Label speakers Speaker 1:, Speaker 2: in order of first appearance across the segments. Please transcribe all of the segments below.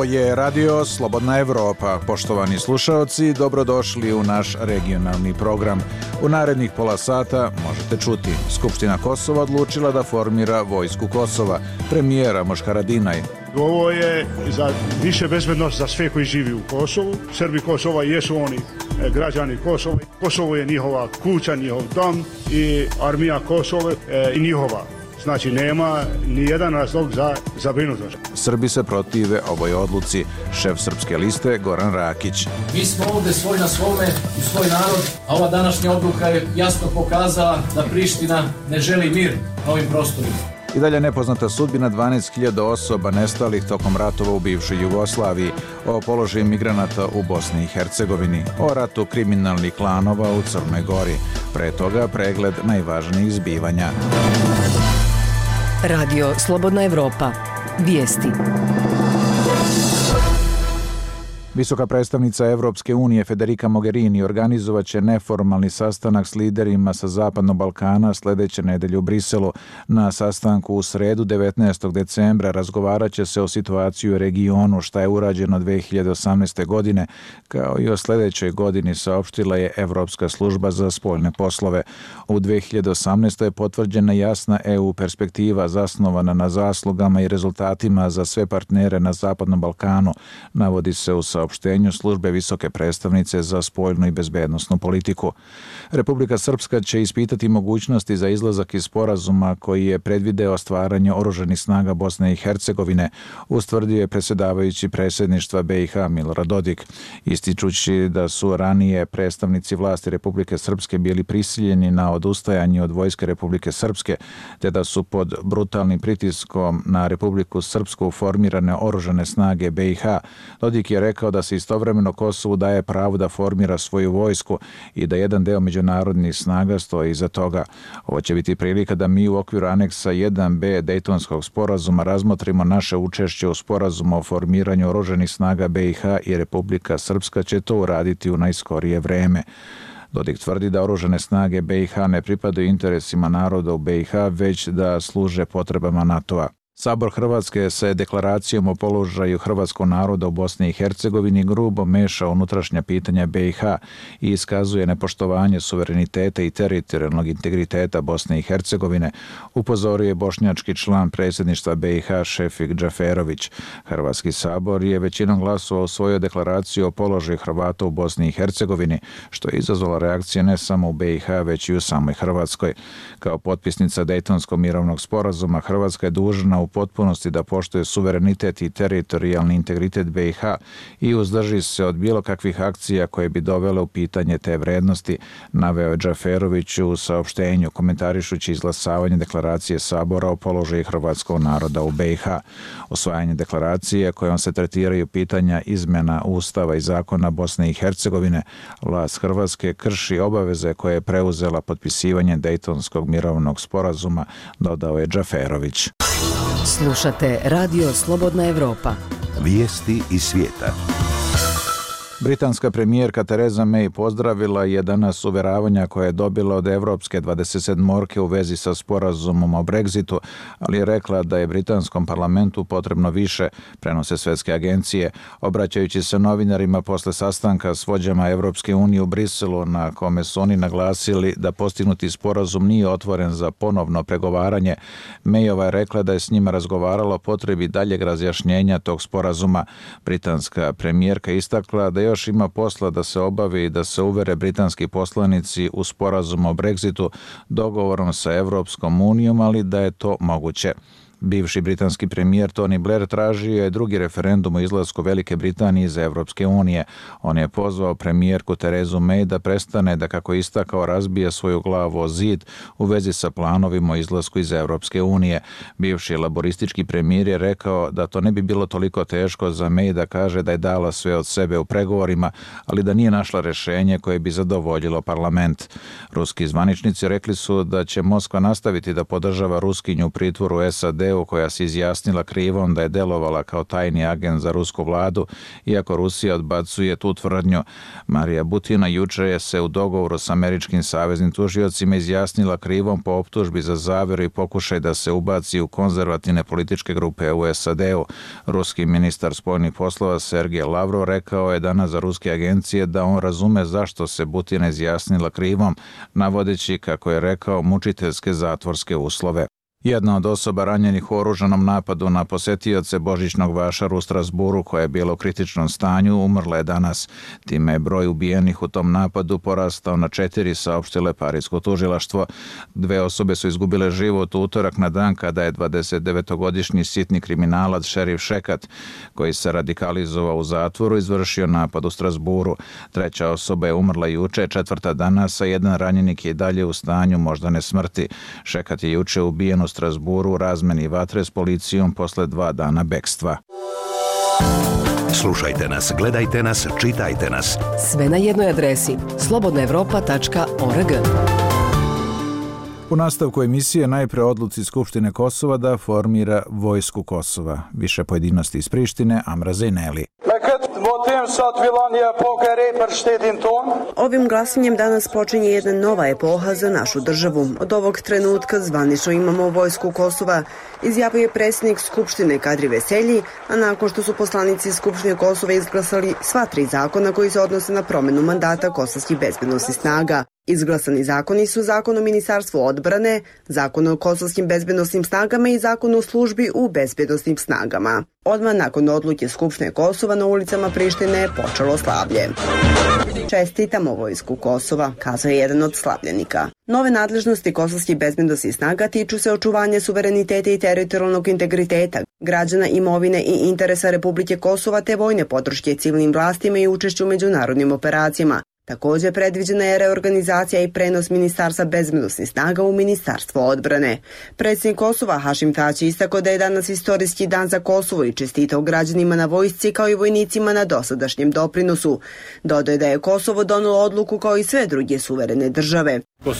Speaker 1: Ovo je Radio Slobodna Evropa. Poštovani slušaoci, dobrodošli u naš regionalni program. U narednih pola sata možete čuti: Skupština Kosova odlučila da formira Vojsku Kosova, premijer Ramoš Haradinaj.
Speaker 2: Ovo je za više bezbednost za sve koji živi u Kosovu. Srbi Kosova jesu oni građani Kosova. Kosovo je njihova kuća, njihov dom i armija Kosova i njihova. Znači nema ni jedan razlog za zabrinutost.
Speaker 1: Srbi se protive ovoj odluci. Šef Srpske liste Goran Rakić.
Speaker 3: Mi smo ovdje svoj na svome, u svoj narod, a ova današnja odluka je jasno pokazala da Priština ne želi mir na ovim prostorima.
Speaker 1: I dalje nepoznata sudbina 12.000 osoba nestalih tokom ratova u bivšoj Jugoslaviji, o položaju migranata u Bosni i Hercegovini, o ratu kriminalnih klanova u Crnoj Gori. Pre toga pregled najvažnijih zbivanja.
Speaker 4: Radio Slobodna Evropa. Vijesti.
Speaker 1: Visoka predstavnica Evropske unije Federica Mogherini organizovaće neformalni sastanak s liderima sa Zapadnog Balkana sljedeće nedelje u Briselu. Na sastanku u sredu 19. decembra razgovarat će se o situaciji u regionu, šta je urađeno 2018. godine, kao i o sljedećoj godini, saopštila je Evropska služba za spoljne poslove. U 2018. je potvrđena jasna EU perspektiva zasnovana na zaslugama i rezultatima za sve partnere na Zapadnom Balkanu, navodi se u saopštenju službe visoke predstavnice za spoljnu i bezbednosnu politiku. Republika Srpska će ispitati mogućnosti za izlazak iz sporazuma koji je predvideo stvaranje oružanih snaga Bosne i Hercegovine, ustvrdio je predsjedavajući predsjedništva BiH Milorad Dodik, ističući da su ranije predstavnici vlasti Republike Srpske bili prisiljeni na odustajanje od vojske Republike Srpske, te da su pod brutalnim pritiskom na Republiku Srpsku formirane oružane snage BiH. Dodik je rekao da se istovremeno Kosovu daje pravo da formira svoju vojsku i da jedan deo međunarodnih snaga stoji iza toga. Ovo će biti prilika da mi u okviru aneksa 1b Dejtonskog sporazuma razmotrimo naše učešće u sporazumu o formiranju oružanih snaga BiH i Republika Srpska će to uraditi u najskorije vreme. Dodik tvrdi da oružane snage BiH ne pripadaju interesima naroda u BiH, već da služe potrebama NATO-a. Sabor Hrvatske se deklaracijom o položaju hrvatskog naroda u Bosni i Hercegovini grubo meša unutrašnja pitanja BiH i iskazuje nepoštovanje suvereniteta i teritorijalnog integriteta Bosne i Hercegovine, upozorio je bošnjački član predsjedništva BiH Šefik Džaferović. Hrvatski sabor je većinom glasova usvojio deklaraciju o položaju Hrvata u Bosni i Hercegovini, što je izazvalo reakcije ne samo u BiH, već i u samoj Hrvatskoj. Kao potpisnica Dejtonskog mirovnog sporazuma, Hrvatska je dužna u potpunosti da poštuje suverenitet i teritorijalni integritet BiH i uzdrži se od bilo kakvih akcija koje bi dovele u pitanje te vrednosti, naveo je Džaferović u saopštenju komentarišući izglasavanje deklaracije Sabora o položaju hrvatskog naroda u BiH. Usvajanje deklaracije kojom se tretiraju pitanja izmjena Ustava i zakona Bosne i Hercegovine, vlast Hrvatske krši obaveze koje je preuzela potpisivanjem Dejtonskog mirovnog sporazuma, dodao je Džaferović.
Speaker 4: Slušate Radio Slobodna Evropa.
Speaker 5: Vijesti iz svijeta.
Speaker 1: Britanska premijerka Theresa May pozdravila je danas uveravanja koje je dobila od Evropske 27-orke u vezi sa sporazumom o Brexitu, ali je rekla da je britanskom parlamentu potrebno više, prenose svetske agencije. Obraćajući se novinarima posle sastanka s vođama Evropske unije u Briselu, na kome su oni naglasili da postignuti sporazum nije otvoren za ponovno pregovaranje, Mayova je rekla da je s njima razgovarala o potrebi daljeg razjašnjenja tog sporazuma. Britanska premijerka istakla da još ima posla da se obavi i da se uvere britanski poslanici u sporazum o Brexitu dogovorom sa Evropskom unijom, ali da je to moguće. Bivši britanski premijer Tony Blair tražio je drugi referendum o izlasku Velike Britanije iz Evropske unije. On je pozvao premijerku Terezu May da prestane da, kako je istakao, razbija svoju glavu o zid u vezi sa planovima o izlasku iz Evropske unije. Bivši laboristički premijer je rekao da to ne bi bilo toliko teško za May da kaže da je dala sve od sebe u pregovorima, ali da nije našla rješenje koje bi zadovoljilo parlament. Ruski zvaničnici rekli su da će Moskva nastaviti da podržava Ruskinju u pritvoru SAD SAD-u koja se izjasnila krivom da je delovala kao tajni agent za rusku vladu, iako Rusija odbacuje tu tvrdnju. Marija Butina juče je se u dogovoru s američkim saveznim tužiocima izjasnila krivom po optužbi za zaveru i pokušaj da se ubaci u konzervativne političke grupe u SAD-u. Ruski ministar spoljnih poslova Sergej Lavrov rekao je danas za ruske agencije da on razume zašto se Butina izjasnila krivom, navodeći, kako je rekao, mučiteljske zatvorske uslove. Jedna od osoba ranjenih u oružanom napadu na posetioce božićnog vašara u Strasburu, koja je bila u kritičnom stanju, umrla je danas. Time je broj ubijenih u tom napadu porastao na 4, saopštilo Parisko tužilaštvo. 2 osobe su izgubile život u utorak na dan kada je 29-godišnji sitni kriminalac Šerif Šekat, koji se radikalizovao u zatvoru, izvršio napad u Strasburu. 3. osoba je umrla juče, 4. danas, a jedan ranjenik je i dalje u stanju moždane smrti. Šekat je juče ubijen u Strasburu u razmeni vatre s policijom posle 2 dana bekstva.
Speaker 5: Slušajte nas, gledajte nas, čitajte nas.
Speaker 4: Sve na jednoj adresi slobodnaevropa.org.
Speaker 1: U nastavku emisije najpre odluci Skupštine Kosova da formira Vojsku Kosova. Više pojedinosti iz Prištine, Amra Zejneli.
Speaker 6: Ovim glasanjem danas počinje jedna nova epoha za našu državu. Od ovog trenutka zvanično imamo Vojsku Kosova, izjavio je predsjednik Skupštine Kadri Veselji, a nakon što su poslanici Skupštine Kosova izglasali sva 3 zakona koji se odnose na promenu mandata kosovskih bezbednosnih snaga. Izglasani zakoni su Zakon o Ministarstvu odbrane, Zakon o kosovskim bezbednosnim snagama i Zakon o službi u bezbednosnim snagama. Odmah nakon odluke Skupštine Kosova na ulicama Prištine je počelo slavlje. Čestitamo Vojsku Kosova, kazao je jedan od slavljenika. Nove nadležnosti kosovskih bezbednosnih snaga tiču se očuvanja suvereniteta i teritorijalnog integriteta građana, imovine i interesa Republike Kosova te vojne podrške civilnim vlastima i učešću u međunarodnim operacijama. Također predviđena je reorganizacija i prenos Ministarstva bezbednosnih snaga u Ministarstvo odbrane. Predsjednik Kosova Hašim Tači istakao da je danas istorijski dan za Kosovo i čestitao građanima na vojsci kao i vojnicima na dosadašnjem doprinosu. Dodao je da je Kosovo donelo odluku kao i sve druge suverene države.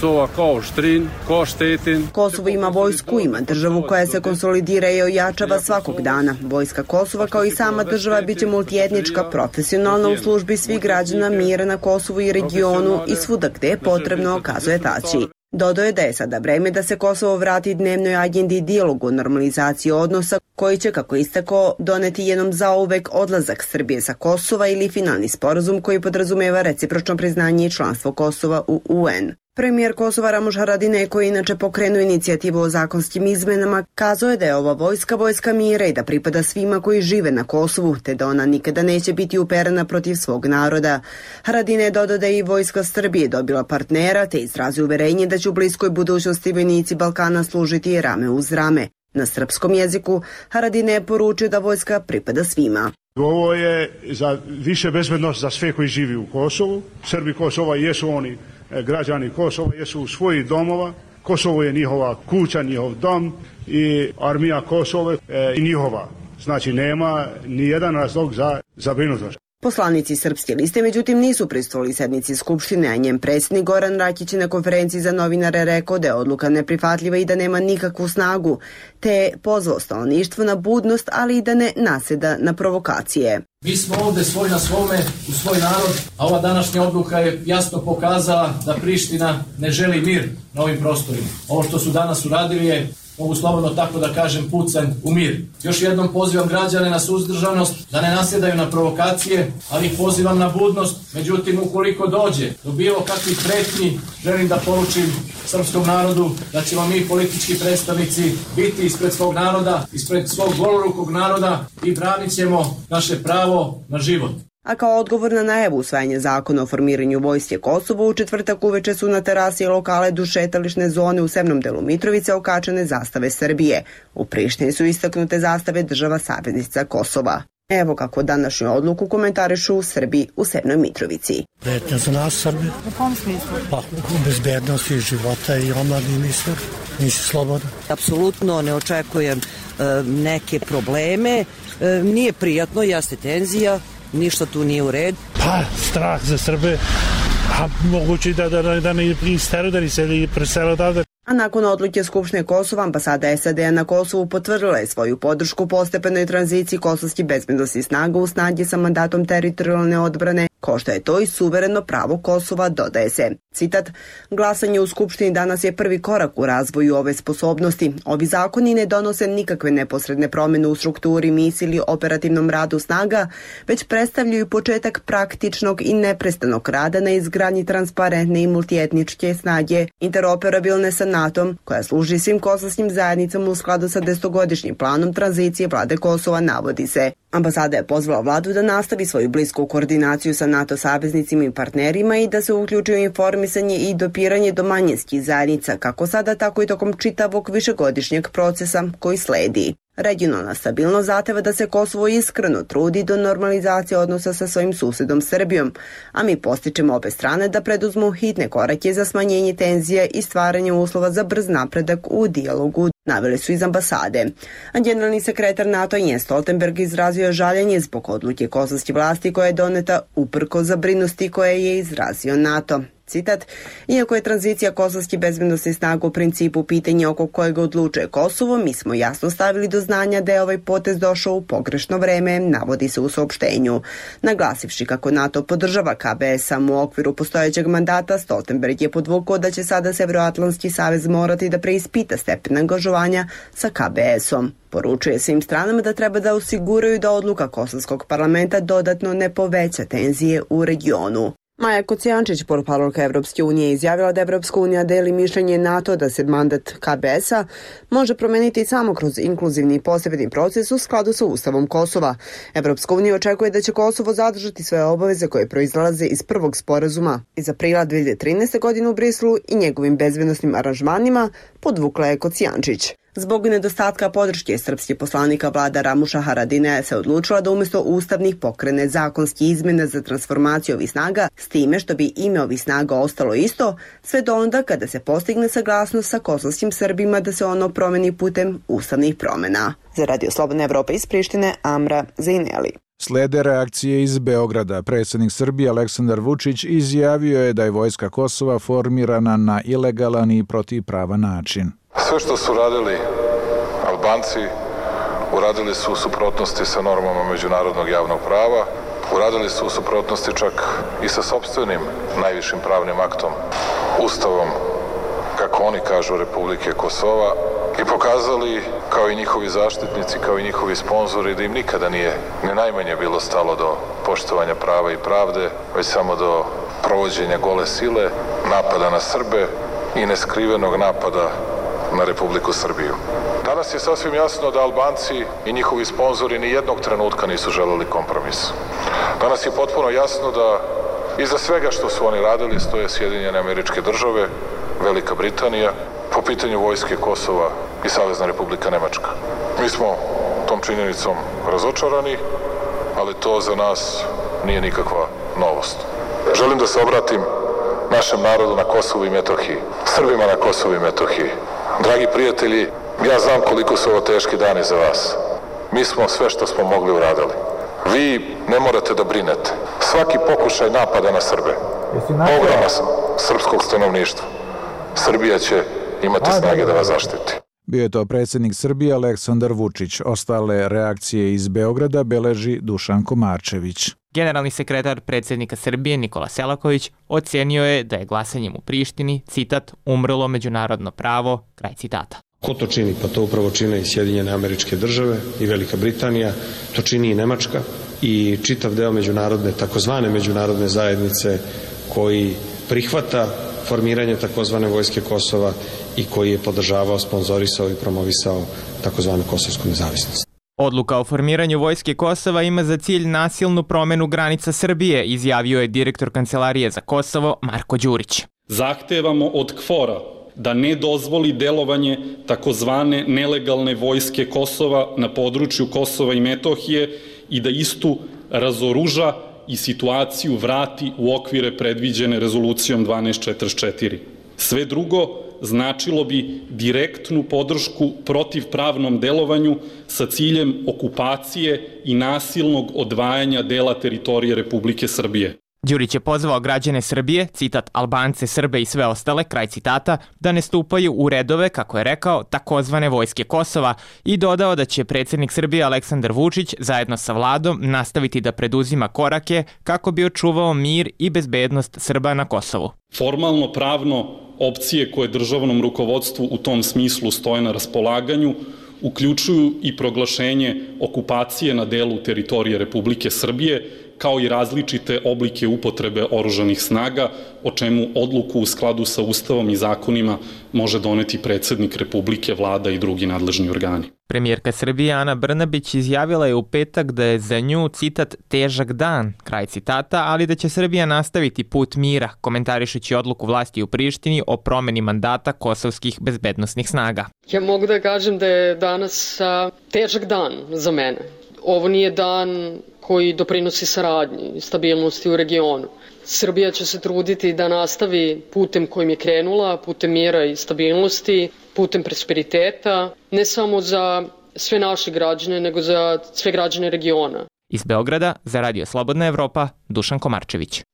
Speaker 6: Kosovo ima vojsku, ima državu koja se konsolidira i ojačava svakog dana. Vojska Kosova kao i sama država biće multietnička, profesionalna u službi svih građana, mira na Kosovu i regionu i svuda gde je potrebno, kazuje Tači. Dodao je da je sada vreme da se Kosovo vrati dnevnoj agendi i dijalogu o normalizaciji odnosa koji će, kako istakao, doneti jednom zauvek odlazak Srbije sa Kosova ili finalni sporazum koji podrazumeva recipročno priznanje i članstvo Kosova u UN. Premijer Kosova Ramuš Haradinaj, koji inače pokrenuo inicijativu o zakonskim izmenama, kazao je da je ova vojska mira i da pripada svima koji žive na Kosovu, te da ona nikada neće biti uperena protiv svog naroda. Haradinaj je dodao da je i vojska Srbije dobila partnera, te izrazio uverenje da će u bliskoj budućnosti vojnici Balkana služiti rame uz rame. Na srpskom jeziku Haradinaj je poručio da vojska pripada svima.
Speaker 2: Ovo je za više bezbednost za sve koji živi u Kosovu. Srbi Kosova jesu oni građani Kosova, jesu u svojih domova. Kosovo je njihova kuća, njihov dom i armija Kosova i njihova. Znači nema ni jedan razlog za zabrinutost.
Speaker 6: Poslanici Srpske liste međutim nisu prisustvovali sednici Skupštine, a njen predsjednik Goran Rakić na konferenciji za novinare rekao da je odluka neprihvatljiva i da nema nikakvu snagu, te je pozvao stanovništvo na budnost, ali i da ne naseda na provokacije.
Speaker 3: Mi smo ovdje svoj na svome, u svoj narod, a ova današnja odluka je jasno pokazala da Priština ne želi mir na ovim prostorima. Ovo što su danas uradili je, mogu slobodno tako da kažem, pucanj u mir. Još jednom pozivam građane na suzdržanost, da ne nasjedaju na provokacije, ali ih pozivam na budnost. Međutim, ukoliko dođe do bilo kakvih pretnji, želim da poručim srpskom narodu da ćemo mi politički predstavnici biti ispred svog naroda, ispred svog golorukog naroda i branit ćemo naše pravo na život.
Speaker 6: A kao odgovor na najavu usvajanja zakona o formiranju vojske Kosovo, u četvrtak uveče su na terasi lokale duž šetališne zone u severnom delu Mitrovice okačene zastave Srbije. U Prištini su istaknute zastave država saveznica Kosova. Evo kako današnju odluku komentarišu u Srbiji u Severnoj Mitrovici.
Speaker 7: Pretnja za nas Srbi.
Speaker 6: U kom smislu?
Speaker 7: Pa u bezbednosti života i omladini sve. Nisi slobodan.
Speaker 8: Apsolutno ne očekujem neke probleme. Nije prijatno, jeste tenzija. Ništa tu nije u redu.
Speaker 7: Pa, strah za Srbe, a moguće da ne isteru, da ni se presele odavde.
Speaker 6: A nakon odluke Skupštine Kosova, ambasada SAD-a na Kosovu potvrdila je svoju podršku postepenoj tranziciji kosovskih bezbednosnih snaga u snage sa mandatom teritorijalne odbrane, kao što je to i suvereno pravo Kosova, dodaje se. Citat, glasanje u Skupštini danas je prvi korak u razvoju ove sposobnosti. Ovi zakoni ne donose nikakve neposredne promjene u strukturi, misiji ili operativnom radu snaga, već predstavljaju početak praktičnog i neprestanog rada na izgradnji transparentne i multietničke snage, interoperabilne sa NATO-om, koja služi svim kosovskim zajednicama u skladu sa 10-godišnjim planom tranzicije vlade Kosova, navodi se. Ambasada je pozvala vladu da nastavi svoju blisku koordinaciju sa NATO saveznicima i partnerima i da se uključi u informisanje i dopiranje do manjinskih zajednica, kako sada, tako i tokom čitavog višegodišnjeg procesa koji sledi. Regionalna stabilnost zahteva da se Kosovo iskreno trudi do normalizacije odnosa sa svojim susedom Srbijom, a mi postičemo obe strane da preduzmu hitne korake za smanjenje tenzija i stvaranje uslova za brz napredak u dijalogu, naveli su iz ambasade. A generalni sekretar NATO Jens Stoltenberg izrazio žaljenje zbog odluke kosovske vlasti koja je doneta uprkos zabrinutosti koje je izrazio NATO. Citat, iako je tranzicija kosovskih bezbednosnih snaga u principu pitanje oko kojeg odlučuje Kosovo, mi smo jasno stavili do znanja da je ovaj potez došao u pogrešno vreme, navodi se u saopštenju. Naglasivši kako NATO podržava KBS samo u okviru postojećeg mandata, Stoltenberg je podvukao da će sada Severnoatlantski savez morati da preispita stepen angažovanja sa KBS-om. Poručuje svim stranama da treba da osiguraju da odluka kosovskog parlamenta dodatno ne poveća tenzije u regionu. Maja Kocijančić, portparolka Evropske unije, izjavila da Evropska unija deli mišljenje NATO da se mandat KBS-a može promeniti samo kroz inkluzivni i postepeni proces u skladu sa Ustavom Kosova. Evropska unija očekuje da će Kosovo zadržati sve obaveze koje proizlaze iz prvog sporazuma iz aprila 2013. godine u Briselu i njegovim bezbednosnim aranžmanima, podvukla je Kocijančić. Zbog nedostatka podrške srpskih poslanika vlada Ramuša Haradinaja se odlučila da umjesto ustavnih pokrene zakonski izmjene za transformaciju ovih snaga, s time što bi ime ovih snaga ostalo isto, sve do onda kada se postigne saglasnost sa kosovskim Srbima da se ono promeni putem ustavnih promjena. Za Radio Slobodna Evropa iz Prištine, Amra Zejneli.
Speaker 1: Slede reakcije iz Beograda. Predsjednik Srbije Aleksandar Vučić izjavio je da je vojska Kosova formirana na ilegalan i protivpravan način.
Speaker 9: Sve što su radili Albanci, uradili su u suprotnosti sa normama međunarodnog javnog prava, uradili su u suprotnosti čak i sa sopstvenim najvišim pravnim aktom, Ustavom, kako oni kažu, Republike Kosova, i pokazali, kao i njihovi zaštitnici, kao i njihovi sponzori, da im nikada nije ni najmanje bilo stalo do poštovanja prava i pravde, već samo do provođenja gole sile, napada na Srbe i neskrivenog napada na Republiku Srbiju. Danas je sasvim jasno da Albanci i njihovi sponzori ni jednog trenutka nisu želeli kompromis. Danas je potpuno jasno da iza svega što su oni radili stoje Sjedinjene Američke Države, Velika Britanija, po pitanju vojske Kosova i Savezna Republika Nemačka. Mi smo tom činjenicom razočarani, ali to za nas nije nikakva novost. Želim da se obratim našem narodu na Kosovu i Metohiji, Srbima na Kosovu i Metohiji. Dragi prijatelji, ja znam koliko su ovo teški dani za vas. Mi smo sve što smo mogli uradili. Vi ne morate da brinete. Svaki pokušaj napada na Srbe, ogromna srpskog stanovništva, Srbija će imati snage da vas zaštiti.
Speaker 1: Bio je to predsjednik Srbije Aleksandar Vučić. Ostale reakcije iz Beograda beleži Dušan Komarčević.
Speaker 10: Generalni sekretar predsjednika Srbije Nikola Selaković ocenio je da je glasanjem u Prištini, citat, umrlo međunarodno pravo, kraj citata.
Speaker 11: Ko to čini? Pa to upravo čine i Sjedinjene Američke Države i Velika Britanija, to čini i Nemačka i čitav deo međunarodne, takozvane međunarodne zajednice koji prihvata formiranje takozvane vojske Kosova i koji je podržavao, sponzorisao i promovisao takozvanu kosovsku nezavisnost.
Speaker 10: Odluka o formiranju vojske Kosova ima za cilj nasilnu promjenu granica Srbije, izjavio je direktor Kancelarije za Kosovo Marko Đurić.
Speaker 12: Zahtevamo od KFOR-a da ne dozvoli delovanje takozvane nelegalne vojske Kosova na području Kosova i Metohije i da istu razoruža i situaciju vrati u okvire predviđene rezolucijom 1244. Sve drugo značilo bi direktnu podršku protivpravnom delovanju sa ciljem okupacije i nasilnog odvajanja dela teritorije Republike Srbije.
Speaker 10: Đurić je pozvao građane Srbije, citat Albance, Srbe i sve ostale, kraj citata, da ne stupaju u redove, kako je rekao, takozvane vojske Kosova i dodao da će predsjednik Srbije Aleksandar Vučić zajedno sa vladom nastaviti da preduzima korake kako bi očuvao mir i bezbednost Srba na Kosovu.
Speaker 12: Formalno pravno opcije koje državnom rukovodstvu u tom smislu stoje na raspolaganju uključuju i proglašenje okupacije na delu teritorije Republike Srbije, kao i različite oblike upotrebe oružanih snaga, o čemu odluku u skladu sa Ustavom i zakonima može doneti predsjednik Republike, vlada i drugi nadležni organi.
Speaker 10: Premijerka Srbije Ana Brnabić izjavila je u petak da je za nju, citat, težak dan, kraj citata, ali da će Srbija nastaviti put mira, komentarišući odluku vlasti u Prištini o promeni mandata kosovskih bezbednosnih snaga.
Speaker 13: Ja mogu da kažem da je danas težak dan za mene. Ovo nije dan koji doprinosi saradnji i stabilnosti u regionu. Srbija će se truditi da nastavi putem kojim je krenula, putem mira i stabilnosti, putem prosperiteta, ne samo za sve naše građane, nego za sve građane regiona.
Speaker 10: Iz Beograda, za Radio Slobodna Evropa, Dušan Komarčević.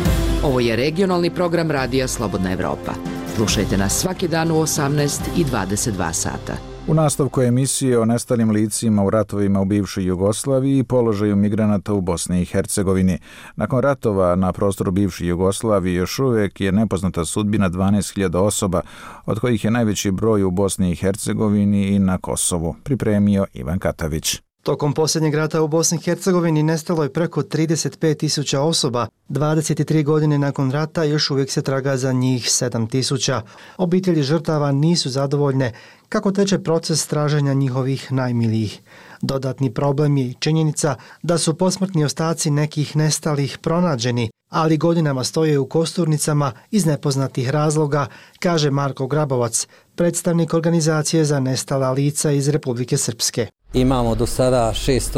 Speaker 14: Ovo je regionalni program Radija Slobodna Evropa. Slušajte nas svaki dan u 18 i 22 sata.
Speaker 1: U nastavku emisije o nestalim licima u ratovima u bivšoj Jugoslaviji i položaju migranata u Bosni i Hercegovini. Nakon ratova na prostoru bivše Jugoslavije još uvijek je nepoznata sudbina 12.000 osoba, od kojih je najveći broj u Bosni i Hercegovini i na Kosovu, pripremio Ivan Katavić.
Speaker 15: Tokom posljednjeg rata u Bosni i Hercegovini nestalo je preko 35.000 osoba. 23 godine nakon rata još uvijek se traga za njih 7.000. Obitelji žrtava nisu zadovoljne kako teče proces traženja njihovih najmilijih. Dodatni problem je i činjenica da su posmrtni ostaci nekih nestalih pronađeni, ali godinama stoje u kosturnicama iz nepoznatih razloga, kaže Marko Grabovac, predstavnik organizacije za nestala lica iz Republike Srpske.
Speaker 16: Imamo do sada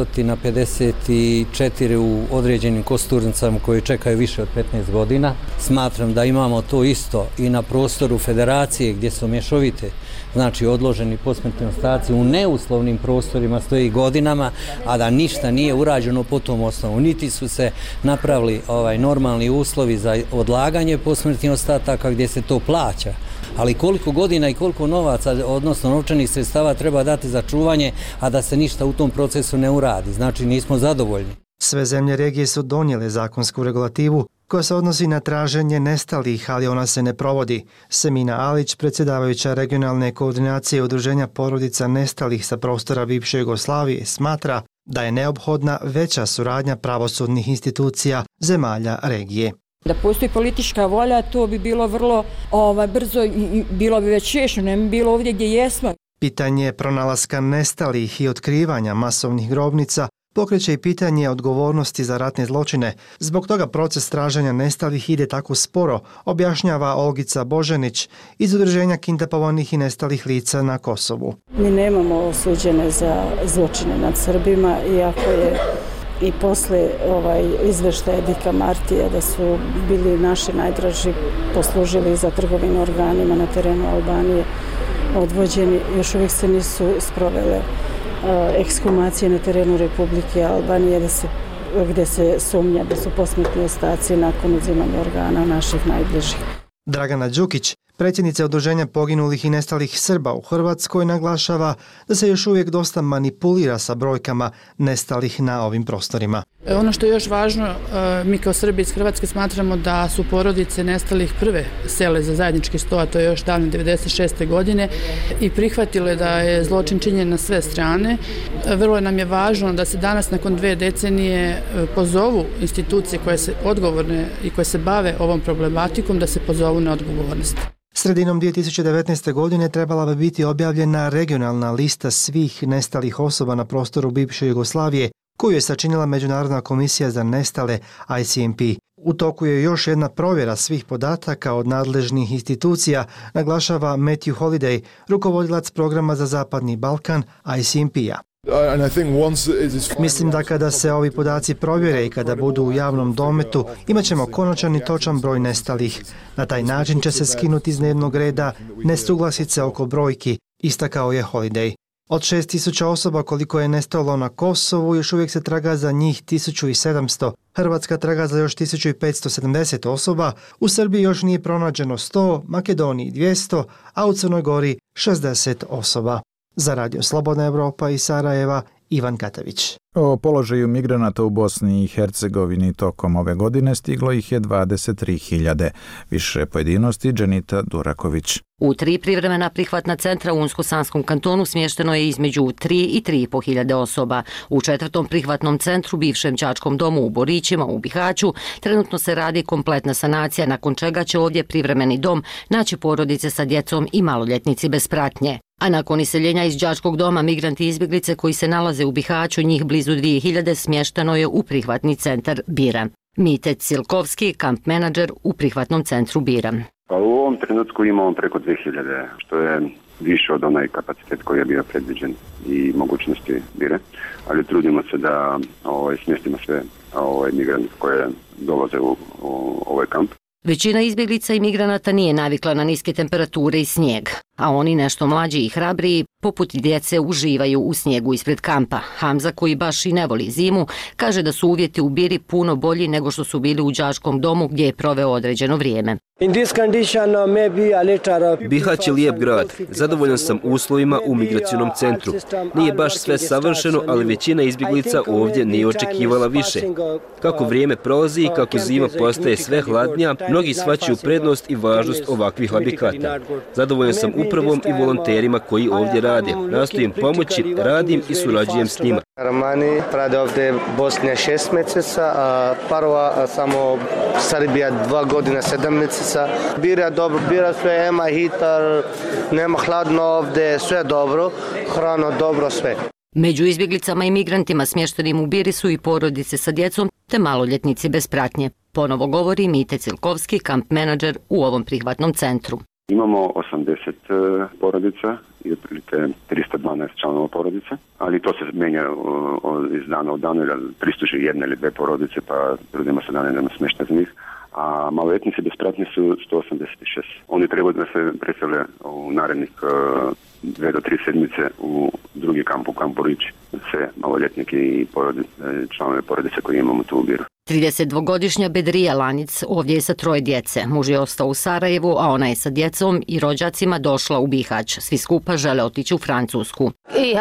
Speaker 16: 654 u određenim kosturnicama koji čekaju više od 15 godina. Smatram da imamo to isto i na prostoru federacije gdje su mješovite, znači odloženi posmrtni ostaci u neuslovnim prostorima stoji godinama, a da ništa nije urađeno po tom osnovu. Niti su se napravili normalni uslovi za odlaganje posmrtnih ostataka gdje se to plaća. Ali koliko godina i koliko novaca, odnosno novčanih sredstava treba dati za čuvanje, a da se ništa u tom procesu ne uradi. Znači nismo zadovoljni.
Speaker 15: Sve zemlje regije su donijele zakonsku regulativu koja se odnosi na traženje nestalih, ali ona se ne provodi. Semina Alić, predsjedavajuća regionalne koordinacije Udruženja porodica nestalih sa prostora bivše Jugoslavije, smatra da je neophodna veća suradnja pravosudnih institucija zemalja regije.
Speaker 17: Da postoji politička volja, to bi bilo vrlo brzo i bilo bi već riješeno, ne bi bilo ovdje gdje jesmo.
Speaker 15: Pitanje pronalaska nestalih i otkrivanja masovnih grobnica pokreće i pitanje odgovornosti za ratne zločine. Zbog toga proces traženja nestalih ide tako sporo, objašnjava Olgica Božanić iz Udruženja kidnapovanih i nestalih lica na Kosovu.
Speaker 18: Mi nemamo osuđene za zločine nad Srbima, iako je i posle izveštaja Dika Martija da su bili naši najdraži, poslužili za trgovinu organima na terenu Albanije, odvođeni, još uvijek se nisu sprovele ekshumacije na terenu Republike Albanije gdje se sumnja da su posmrtni ostaci nakon uzimanja organa naših najbližih.
Speaker 15: Dragana Đukić, predsjednica Udruženja poginulih i nestalih Srba u Hrvatskoj, naglašava da se još uvijek dosta manipulira sa brojkama nestalih na ovim prostorima.
Speaker 19: Ono što je još važno, mi kao Srbi iz Hrvatske smatramo da su porodice nestalih prve sele za zajednički sto, a to je još davne 96. godine, i prihvatile da je zločin činjen na sve strane. Vrlo nam je važno da se danas nakon 2 decenije pozovu institucije koje se odgovorne i koje se bave ovom problematikom, da se pozovu na odgovornost.
Speaker 15: Sredinom 2019. godine trebala bi biti objavljena regionalna lista svih nestalih osoba na prostoru bivše Jugoslavije, koju je sačinila Međunarodna komisija za nestale ICMP. U toku je još jedna provjera svih podataka od nadležnih institucija, naglašava Matthew Holiday, rukovodilac programa za Zapadni Balkan ICMP-a. Mislim da kada se ovi podaci provjere i kada budu u javnom dometu, imat ćemo konačan i točan broj nestalih. Na taj način će se skinuti iz dnevnog reda nesuglasice oko brojki, istakao je Holiday. Od 6.000 osoba koliko je nestalo na Kosovu, još uvijek se traga za njih 1.700. Hrvatska traga za još 1.570 osoba, u Srbiji još nije pronađeno 100, Makedoniji 200, a u Crnoj Gori 60 osoba. Za Radio Slobodna Evropa iz Sarajeva, Ivan Katavić.
Speaker 1: O položaju migranata u Bosni i Hercegovini tokom ove godine stiglo ih je 23.000. Više pojedinosti Dženita Duraković.
Speaker 20: U 3 privremena prihvatna centra u Unsko-Sanskom kantonu smješteno je između 3 i 3,5 hiljade osoba. U 4. prihvatnom centru, bivšem đačkom domu u Borićima u Bihaću, trenutno se radi kompletna sanacija, nakon čega će ovdje privremeni dom naći porodice sa djecom i maloljetnici bez pratnje. A nakon iseljenja iz đačkog doma, migranti i izbjeglice koji se nalaze u Bihaću, njih blizu 2000, smješteno je u prihvatni centar Bira. Mite Cilkovski, kamp menadžer u prihvatnom centru Bira.
Speaker 21: Pa u ovom trenutku imamo preko 2000, što je više od onaj kapacitet koji je bio predviđen i mogućnosti Bire, ali trudimo se da smjestimo sve migrante koje dolaze u ovaj kamp.
Speaker 20: Većina izbjeglica i migranata nije navikla na niske temperature i snijeg, a oni nešto mlađi i hrabriji, poput djece, uživaju u snijegu ispred kampa. Hamza, koji baš i ne voli zimu, kaže da su uvjeti u Biri puno bolji nego što su bili u đačkom domu gdje je proveo određeno vrijeme.
Speaker 22: Bihać je lijep grad. Zadovoljan sam uslovima u migracionom centru. Nije baš sve savršeno, ali većina izbjeglica ovdje nije očekivala više. Kako vrijeme prolazi i kako zima postaje sve hladnija, mnogi shvaćaju prednost i važnost ovakvih habitat. Zadovoljan sam upravom i volonterima koji ovdje rade. Nastojim pomoći, radim i surađujem s njima.
Speaker 23: Romani rade ovdje Bosnija 6 mjeseca, a Parova samo Srbija 2 godine 7 mjeseca. Bira dobro, Bira sve, ima hitar, nema hladno ovdje, sve dobro, hrano dobro, sve.
Speaker 20: Među izbjeglicama i migrantima smještenim u Biri su i porodice sa djecom te maloljetnici bez pratnje. Ponovo govori Mite Cilkovski, kamp menadžer u ovom prihvatnom centru.
Speaker 21: Imamo 80 porodica i otprilike 312 članova porodice, ali to se menja iz dana u danu, pristuže jedna ili dve porodice, pa trudimo se da ne smješta za njih. A maloljetnici bez pratnje su 186. Oni trebaju da se presele u narednih 2 do 3 sedmice u drugi kamp, u kamp Borić, sve maloljetnike i članove porodice koji imamo tu u Biru.
Speaker 20: 32-godišnja Bedrija Lanic ovdje je sa 3 djece. Muž je ostao u Sarajevu, a ona je sa djecom i rođacima došla u Bihać. Svi skupa žele otići u Francusku.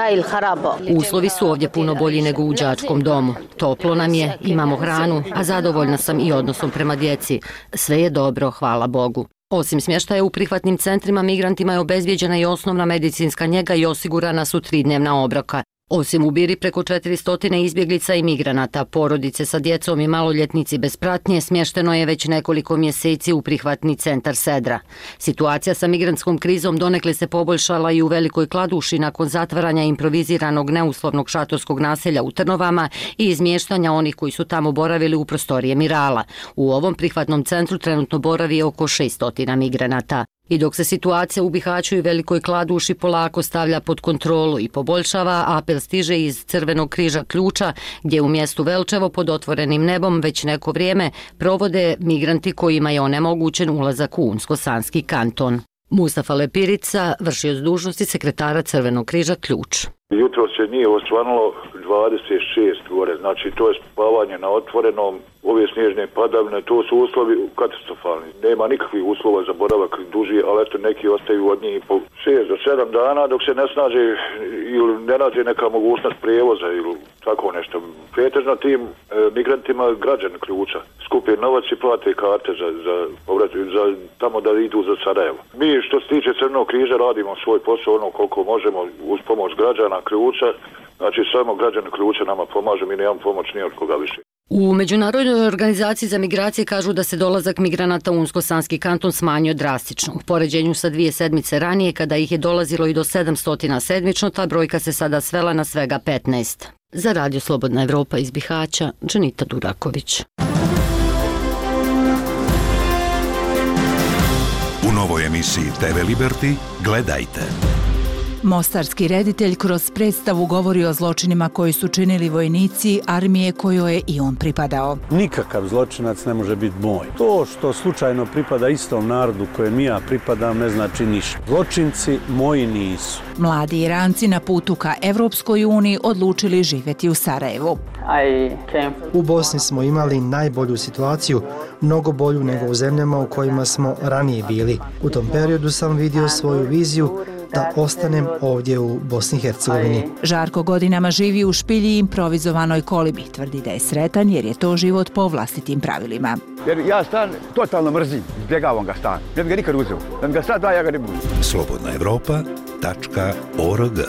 Speaker 20: Uslovi su ovdje puno bolji nego u đačkom domu. Toplo nam je, imamo hranu, a zadovoljna sam i odnosom prema djeci. Sve je dobro, hvala Bogu. Osim smještaja u prihvatnim centrima, migrantima je obezbijeđena i osnovna medicinska njega i osigurana su 3-dnevna obroka. Osim u Biri, preko 400 izbjeglica i migranata, porodice sa djecom i maloljetnici bez pratnje, smješteno je već nekoliko mjeseci u prihvatni centar Sedra. Situacija sa migrantskom krizom donekle se poboljšala i u Velikoj Kladuši nakon zatvaranja improviziranog neuslovnog šatorskog naselja u Trnovama i izmještanja onih koji su tamo boravili u prostorije Mirala. U ovom prihvatnom centru trenutno boravi oko 600 migranata. I dok se situacija u Bihaću i Velikoj Kladuši polako stavlja pod kontrolu i poboljšava, apel stiže iz Crvenog križa Ključa, gdje u mjestu Velčevo pod otvorenim nebom već neko vrijeme provode migranti kojima je onemogućen ulazak u Unsko-Sanski kanton. Mustafa Lepirica, vršioc dužnosti sekretara Crvenog križa Ključ.
Speaker 24: Jutro se nije osvanulo 26 gore, znači to je spavanje na otvorenom, ove snježne padavine, to su uslovi katastrofalni. Nema nikakvih uslova za boravak duži, ali eto neki ostaju od njih po 6 do 7 dana dok se ne snaže ili ne nađe neka mogućnost prijevoza ili tako nešto. Pretežno tim migrantima građani Ključa skupe novac i plate karte za tamo da idu za Sarajevo. Mi što se tiče Crvenog križa radimo svoj posao ono koliko možemo uz pomoć građana Ključa, znači samo građani Ključa nama pomažu, mi nemamo pomoć ni od koga više.
Speaker 20: U Međunarodnoj organizaciji za migracije kažu da se dolazak migranata u Unsko-Sanski kanton smanjio drastično. U poređenju sa 2 sedmice ranije, kada ih je dolazilo i do 700 sedmično, ta brojka se sada svela na svega 15. Za Radio Slobodna Evropa iz Bihaća, Dženita Duraković.
Speaker 5: U novoj emisiji TV Liberty gledajte.
Speaker 2: Mostarski reditelj kroz predstavu govori o zločinima koji su činili vojnici armije kojoj je i on pripadao.
Speaker 3: Nikakav zločinac ne može biti moj. To što slučajno pripada istom narodu kojem ja pripadam ne znači ništa. Zločinci moji nisu.
Speaker 2: Mladi Iranci na putu ka Evropskoj uniji odlučili živjeti u Sarajevu.
Speaker 15: U Bosni smo imali najbolju situaciju, mnogo bolju nego u zemljama u kojima smo ranije bili. U tom periodu sam vidio svoju viziju da ostanem ovdje u Bosni i Hercegovini.
Speaker 2: Žarko godinama živi u špilji improvizovanoj kolibi. Tvrdi da je sretan jer je to život po vlastitim pravilima.
Speaker 4: Jer ja stan totalno mrzim, izbjegavam ga stan. Ne bi ga nikad uzeo. Da mi ga sad da, ja ga ne budu.
Speaker 5: slobodnaevropa.org.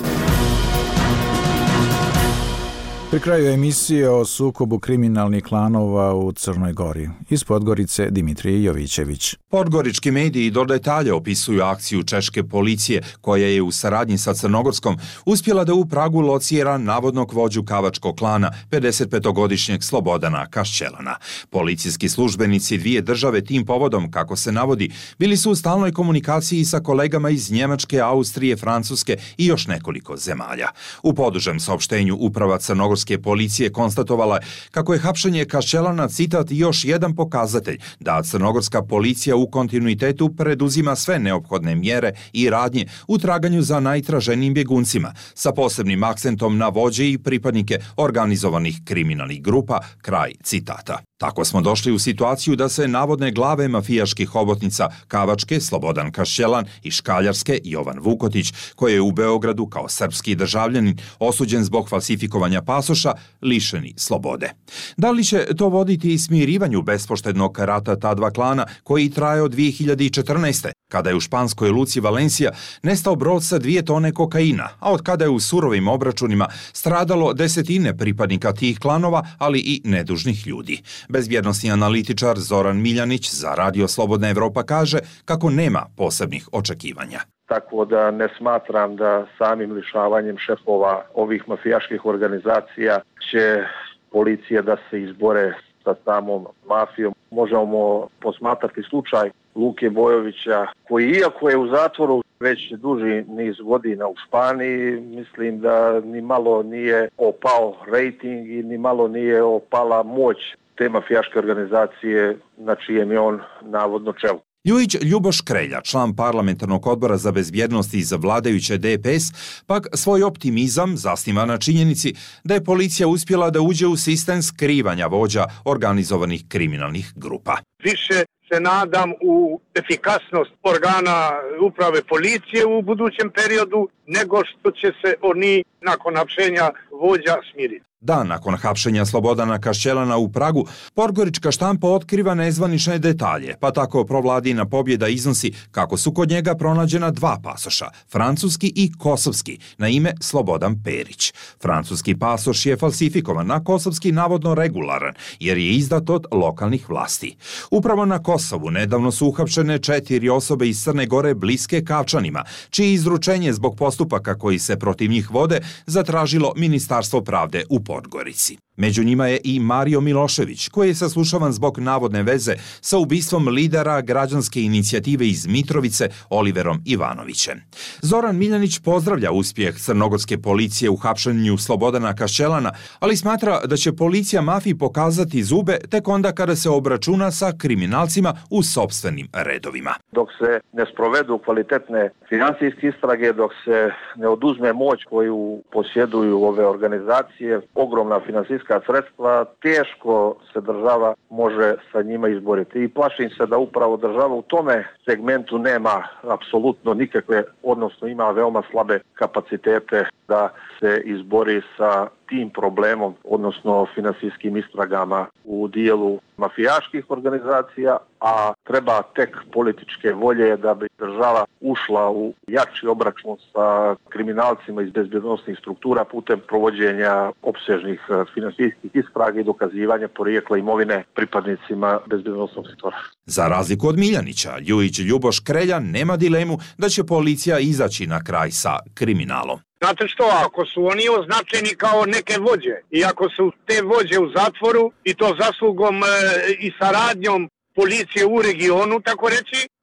Speaker 1: Pri kraju emisije o sukobu kriminalnih klanova u Crnoj Gori. Iz Podgorice Dimitrije Jovićević.
Speaker 8: Podgorički mediji do detalja opisuju akciju češke policije koja je u saradnji sa Crnogorskom uspjela da u Pragu locira navodnog vođu kavačkog klana 55-godišnjeg Slobodana Kašćelana. Policijski službenici dvije države tim povodom, kako se navodi, bili su u stalnoj komunikaciji sa kolegama iz Njemačke, Austrije, Francuske i još nekoliko zemalja. U podužem saopštenju uprava Crnogorske policije konstatovala je kako je hapšenje Kašćelana, citat, još jedan pokazatelj da crnogorska policija u kontinuitetu preduzima sve neophodne mjere i radnje u traganju za najtraženijim bjeguncima, sa posebnim akcentom na vođe i pripadnike organizovanih kriminalnih grupa, kraj citata. Tako smo došli u situaciju da se navodne glave mafijaških hobotnica Kavačke, Slobodan Kašćelan, i Škaljarske, Jovan Vukotić, koji je u Beogradu kao srpski državljanin osuđen zbog falsifikovanja pasoša, lišeni slobode. Da li će to voditi smirivanju bespoštednog rata ta dva klana koji traje od 2014. kada je u španskoj luci Valencija nestao brod sa 2 tone kokaina, a od kada je u surovim obračunima stradalo desetine pripadnika tih klanova, ali i nedužnih ljudi. Bezbjednosni analitičar Zoran Miljanić za Radio Slobodna Evropa kaže kako nema posebnih očekivanja.
Speaker 25: Tako da ne smatram da samim lišavanjem šefova ovih mafijaških organizacija će policija da se izbore sa samom mafijom. Možemo posmatrati slučaj Luke Bojovića, koji iako je u zatvoru već duži niz godina u Španiji, mislim da ni malo nije opao rejting i ni malo nije opala moć te mafijaške organizacije na čijem je on navodno čelu.
Speaker 8: Ljujić Ljuboš Krelja, član parlamentarnog odbora za bezbjednost iz vladajuće DPS, pak svoj optimizam zasniva na činjenici da je policija uspjela da uđe u sistem skrivanja vođa organizovanih kriminalnih grupa.
Speaker 26: Više se nadam u efikasnost organa uprave policije u budućem periodu nego što će se oni nakon hapšenja vođa smiriti.
Speaker 8: Dan nakon hapšenja Slobodana Kašćelana u Pragu, podgorička štampa otkriva nezvanične detalje, pa tako provladina pobjeda iznosi kako su kod njega pronađena 2 pasoša, francuski i kosovski, na ime Slobodan Perić. Francuski pasoš je falsifikovan, a kosovski navodno regularan, jer je izdat od lokalnih vlasti. Upravo na Kosovu nedavno su uhapšene 4 osobe iz Crne Gore bliske Kavčanima, čije izručenje zbog postupaka koji se protiv njih vode zatražilo Ministarstvo pravde u Podgorici. Među njima je i Mario Milošević, koji je saslušavan zbog navodne veze sa ubistvom lidera građanske inicijative iz Mitrovice Oliverom Ivanovićem. Zoran Miljanić pozdravlja uspjeh crnogorske policije u hapšenju Slobodana Kašćelana, ali smatra da će policija mafiji pokazati zube tek onda kada se obračuna sa kriminalcima u sopstvenim redovima.
Speaker 25: Dok se ne sprovedu kvalitetne financijske istrage, dok se ne oduzme moć koju posjeduju ove organizacije, ogromna financijska sredstva, teško se država može sa njima izboriti. I plašim se da upravo država u tome segmentu nema apsolutno nikakve, odnosno ima veoma slabe kapacitete da se izbori sa tim problemom, odnosno finansijskim istragama u dijelu mafijaških organizacija, a treba tek političke volje da bi država ušla u jači obračun sa kriminalcima iz bezbjednosnih struktura putem provođenja opsežnih finansijskih istraga i dokazivanja porijekla imovine pripadnicima bezbjednosnog sektora.
Speaker 8: Za razliku od Miljanića, Ljujić Ljuboš Krelja nema dilemu da će policija izaći na kraj sa kriminalom.
Speaker 26: Znate što, ako su oni označeni kao neke vođe i ako su te vođe u zatvoru i to zaslugom i saradnjom policije u regionu, tako reći,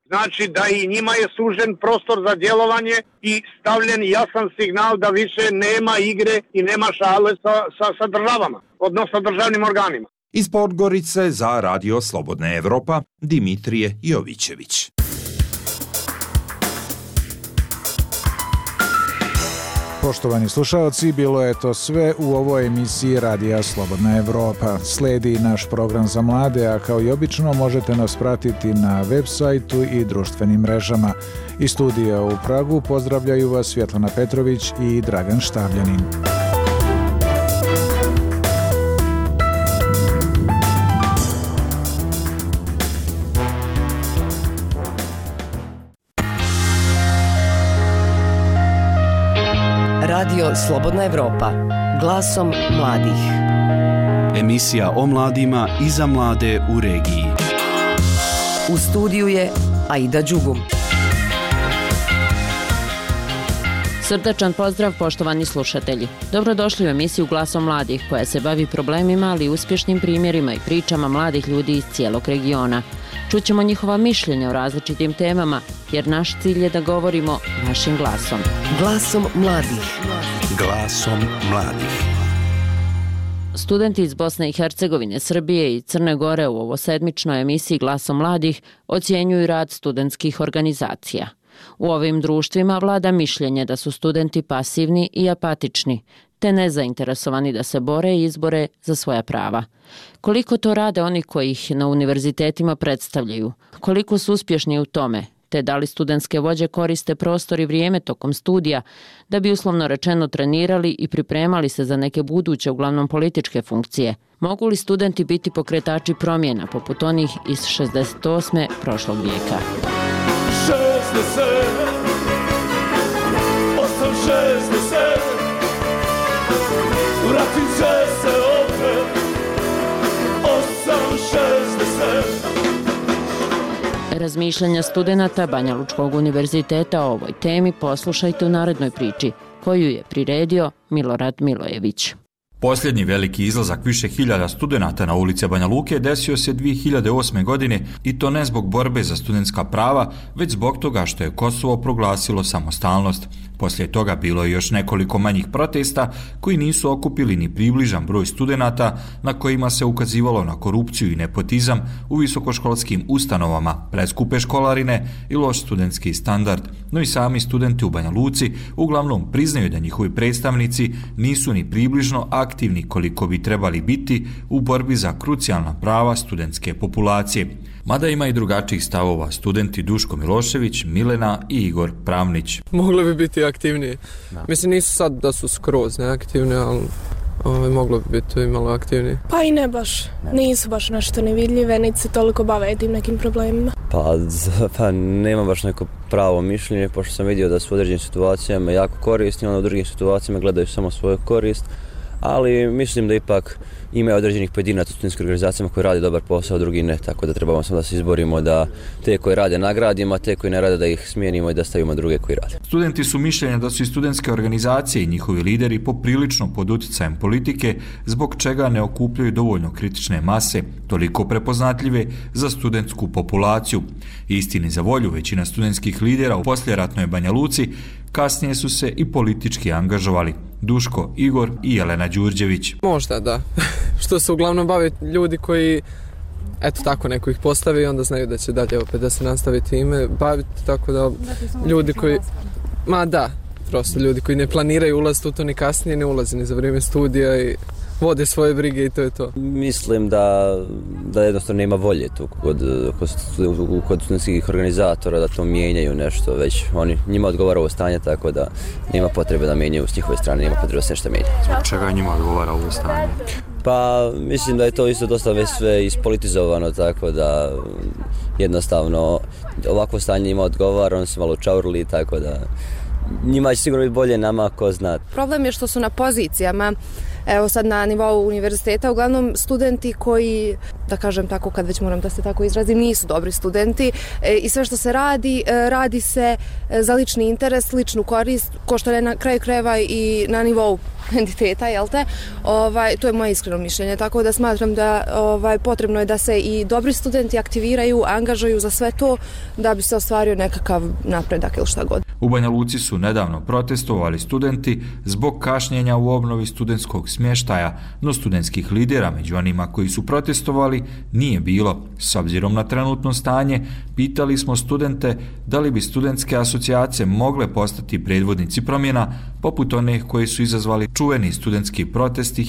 Speaker 26: znači da i njima je sužen prostor za djelovanje i stavljen jasan signal da više nema igre i nema šale sa državama, odnosno državnim organima.
Speaker 8: Iz Podgorice za Radio Slobodna Evropa, Dimitrije Jovićević.
Speaker 1: Poštovani slušalci, bilo je to sve u ovoj emisiji Radija Slobodna Evropa. Slijedi naš program za mlade, a kao i obično možete nas pratiti na web sajtu i društvenim mrežama. Iz studija u Pragu pozdravljaju vas Svjetlana Petrović i Dragan Štavljanin.
Speaker 6: Radio Slobodna Evropa, glasom mladih.
Speaker 7: Emisija o mladima i za mlade u regiji.
Speaker 6: U studiju je Aida Đugum.
Speaker 9: Srdačan pozdrav, poštovani slušatelji. Dobrodošli u emisiju Glasom mladih, koja se bavi problemima, ali i uspješnim primjerima i pričama mladih ljudi iz cijelog regiona. Čućemo njihova mišljenja o različitim temama, jer naš cilj je da govorimo vašim glasom.
Speaker 6: Glasom mladih.
Speaker 7: Glasom mladih.
Speaker 9: Studenti iz Bosne i Hercegovine, Srbije i Crne Gore u ovosedmičnoj emisiji Glasom mladih ocjenjuju rad studentskih organizacija. U ovim društvima vlada mišljenje da su studenti pasivni i apatični, te nezainteresovani da se bore i izbore za svoja prava. Koliko to rade oni koji ih na univerzitetima predstavljaju? Koliko su uspješni u tome? Te da li studentske vođe koriste prostor i vrijeme tokom studija da bi uslovno rečeno trenirali i pripremali se za neke buduće, uglavnom političke funkcije? Mogu li studenti biti pokretači promjena poput onih iz 68. prošlog vijeka?
Speaker 11: 60, 60, vratit će se opet,
Speaker 9: 8, 60. Razmišljanja studenata Banjalučkog univerziteta o ovoj temi poslušajte u narednoj priči, koju je priredio Milorad Milojević.
Speaker 12: Posljednji veliki izlazak više hiljada studenata na ulice Banja Luke desio se 2008. godine i to ne zbog borbe za studentska prava, već zbog toga što je Kosovo proglasilo samostalnost. Poslije toga bilo je još nekoliko manjih protesta koji nisu okupili ni približan broj studenata, na kojima se ukazivalo na korupciju i nepotizam u visokoškolskim ustanovama, preskupe školarine i loš studentski standard. No i sami studenti u Banja Luci uglavnom priznaju da njihovi predstavnici nisu ni približno aktivni koliko bi trebali biti u borbi za krucijalna prava studentske populacije. Mada ima i drugačijih stavova, studenti Duško Milošević, Milena i Igor Pravnić.
Speaker 13: Mogli bi biti aktivniji. Mislim, nisu sad da su skroz neaktivni, ali moglo bi biti i malo aktivniji.
Speaker 27: Pa i ne baš. Nisu baš nešto nevidljive, niti se toliko bave tim nekim problemima.
Speaker 28: Pa nema baš neko pravo mišljenje, pošto sam vidio da su u određenim situacijama jako korisni, onda u drugim situacijama gledaju samo svoju korist. Ali mislim da ipak ima određenih pojedinaca u studentskim organizacijama koji rade dobar posao, drugi ne, tako da trebamo samo da se izborimo da te koji rade nagradimo, a te koji ne rade da ih smijenimo i da stavimo druge koji rade.
Speaker 12: Studenti su mišljenja da su i studentske organizacije i njihovi lideri poprilično pod utjecajem politike, zbog čega ne okupljaju dovoljno kritične mase, toliko prepoznatljive za studentsku populaciju. Istini za volju, većina studentskih lidera u poslijeratnoj Banja Luci kasnije su se i politički angažovali. Duško, Igor i Jelena Đurđević.
Speaker 13: Možda da, što se uglavnom bave ljudi koji, eto tako, neko ih postavi i onda znaju da će dalje opet da se nastavi time baviti, tako da ljudi koji, prosto ljudi koji ne planiraju ulaziti u to ni kasnije, ne ulazi ni za vrijeme studija i vode svoje brige i to je to.
Speaker 28: Mislim da jednostavno nema volje tu kod studentskih organizatora da to mijenjaju nešto, već njima odgovara ovo stanje, tako da nema potrebe da mijenjaju s njihove strane, nema potrebe da se nešto mijenja.
Speaker 12: Zbog čega njima odgovara ovo stanje?
Speaker 28: Pa mislim da je to isto dosta već sve ispolitizovano, tako da jednostavno ovakvo stanje njima odgovara, oni su malo čaurli, tako da njima će sigurno biti bolje, nama ko zna.
Speaker 10: Problem je što su na pozicijama, evo sad na nivou univerziteta, uglavnom studenti koji, da kažem tako, kad već moram da se tako izrazim, nisu dobri studenti i sve što se radi, radi se za lični interes, ličnu korist, ko što je na kraju krajeva i na nivou entiteta, jel te? To je moje iskreno mišljenje, tako da smatram da potrebno je da se i dobri studenti aktiviraju, angažuju za sve to da bi se ostvario nekakav napredak ili šta god.
Speaker 12: U Banja Luci su nedavno protestovali studenti zbog kašnjenja u obnovi studentskog smještaja, no studentskih lidera među onima koji su protestovali nije bilo. S obzirom na trenutno stanje, pitali smo studente da li bi studentske asocijacije mogle postati predvodnici promjena, poput onih koji su izazvali čuveni studentski protesti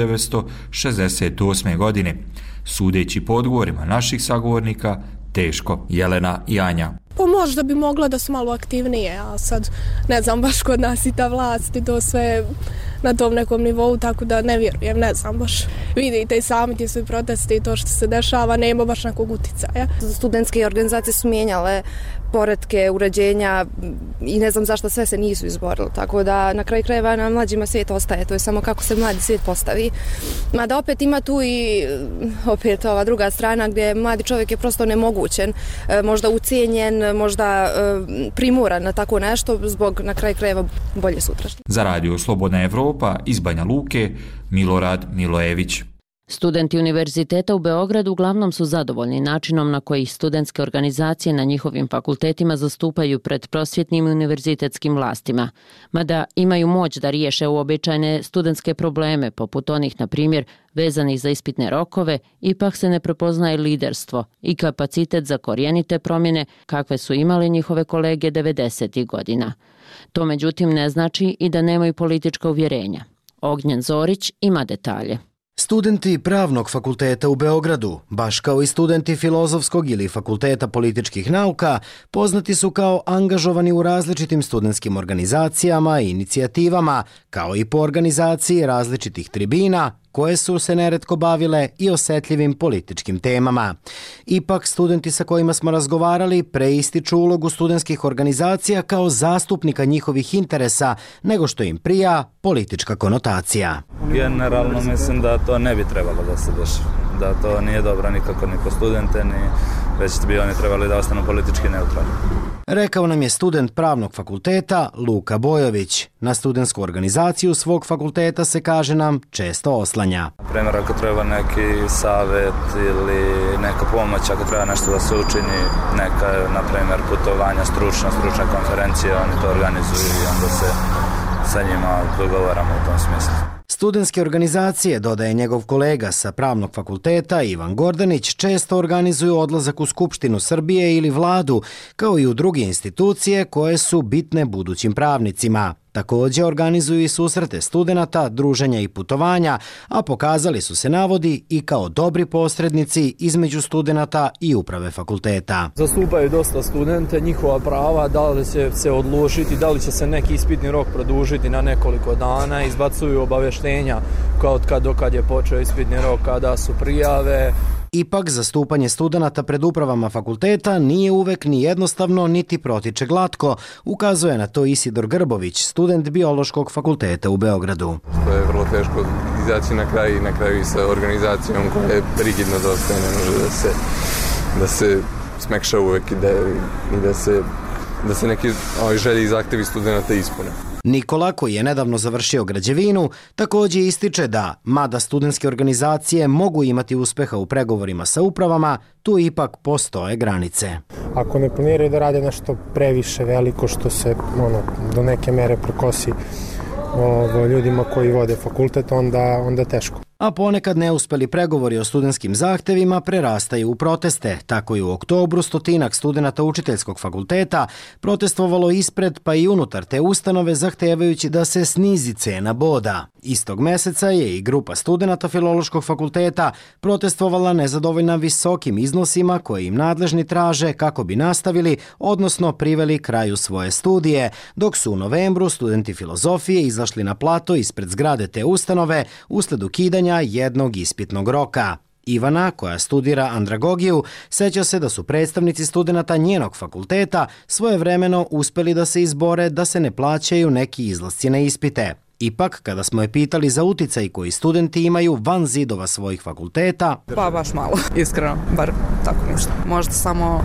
Speaker 12: 1968. godine. Sudeći po odgovorima naših sagovornika, teško. Jelena i Anja.
Speaker 27: Pa možda bi mogla da su malo aktivnije, a sad ne znam baš kod nas i ta vlast i to sve na tom nekom nivou, tako da ne vjerujem, ne znam baš. Vidite i sami ti su i protesti i to što se dešava, nema baš nekog uticaja.
Speaker 10: Studentske organizacije su mijenjale poretke, uređenja i ne znam zašto sve se nisu izborili, tako da na kraju krajeva na mlađima svijet ostaje, to je samo kako se mladi svijet postavi. Mada opet ima tu i opet ova druga strana gdje mladi čovjek je prosto nemogućen, možda ucijenjen, možda primuran na tako nešto zbog na kraju krajeva bolje sutrašnje.
Speaker 12: Za Radio Slobodna Evropa iz Banja Luke, Milorad Milojević.
Speaker 9: Studenti Univerziteta u Beogradu uglavnom su zadovoljni načinom na koji studentske organizacije na njihovim fakultetima zastupaju pred prosvjetnim i univerzitetskim vlastima. Mada imaju moć da riješe uobičajene studentske probleme, poput onih, na primjer, vezanih za ispitne rokove, ipak se ne prepoznaje liderstvo i kapacitet za korijenite promjene kakve su imali njihove kolege 90. godina. To međutim ne znači i da nemaju politička uvjerenja. Ognjen Zorić ima detalje.
Speaker 14: Studenti Pravnog fakulteta u Beogradu, baš kao i studenti Filozofskog ili Fakulteta političkih nauka, poznati su kao angažovani u različitim studentskim organizacijama i inicijativama, kao i po organizaciji različitih tribina, koje su se neretko bavile i osjetljivim političkim temama. Ipak, studenti sa kojima smo razgovarali preističu ulogu studentskih organizacija kao zastupnika njihovih interesa, nego što im prija politička konotacija.
Speaker 16: Generalno mislim da to ne bi trebalo da se dešava, da to nije dobro nikako ni po studente, ni već bi oni trebali da ostanu politički neutralni.
Speaker 14: Rekao nam je student Pravnog fakulteta Luka Bojović. Na studentsku organizaciju svog fakulteta se, kaže nam, često oslanja.
Speaker 16: Primjer, ako treba neki savjet ili neka pomoć, ako treba nešto da se učini, neka, na primjer, putovanja, stručne konferencije, oni to organizuju i onda se sa njima dogovaramo u tom smislu.
Speaker 14: Studentske organizacije, dodaje njegov kolega sa Pravnog fakulteta Ivan Gordanić, često organizuju odlazak u Skupštinu Srbije ili vladu, kao i u druge institucije koje su bitne budućim pravnicima. Također organizuju i susrete studenata, druženja i putovanja, a pokazali su se, navodi, i kao dobri posrednici između studenata i uprave fakulteta.
Speaker 17: Zastupaju dosta studente, njihova prava, da li će se odložiti, da li će se neki ispitni rok produžiti na nekoliko dana, izbacuju obavještenja kao dokad je počeo ispitni rok, kada su prijave.
Speaker 14: Ipak, zastupanje studenata pred upravama fakulteta nije uvek ni jednostavno, niti protiče glatko, ukazuje na to Isidor Grbović, student Biološkog fakulteta u Beogradu.
Speaker 18: To je vrlo teško izaći na kraju i sa organizacijom koja je rigidno dosta, ne može da se smekša uvek i da se neki želje i zahtevi studenata ispune.
Speaker 14: Nikola, koji je nedavno završio građevinu, također ističe da, mada studentske organizacije mogu imati uspeha u pregovorima sa upravama, tu ipak postoje granice.
Speaker 19: Ako ne planiraju da rade nešto previše veliko što se do neke mere prekosi ljudima koji vode fakultet, onda teško.
Speaker 14: A ponekad neuspeli pregovori o studentskim zahtevima prerastaju u proteste. Tako je u oktobru 100 studenata Učiteljskog fakulteta protestovalo ispred pa i unutar te ustanove zahtevajući da se snizi cena boda. Istog meseca je i grupa studenata Filološkog fakulteta protestovala nezadovoljna visokim iznosima koje im nadležni traže kako bi nastavili, odnosno priveli kraju svoje studije, dok su u novembru studenti filozofije izašli na plato ispred zgrade te ustanove usled ukidanja jednog ispitnog roka. Ivana, koja studira andragogiju, seća se da su predstavnici studenata njenog fakulteta svojevremeno uspeli da se izbore da se ne plaćaju neki izlasci na ispite. Ipak, kada smo je pitali za uticaj koji studenti imaju van zidova svojih fakulteta...
Speaker 2: Pa baš malo, iskreno, bar tako ništa. Možda samo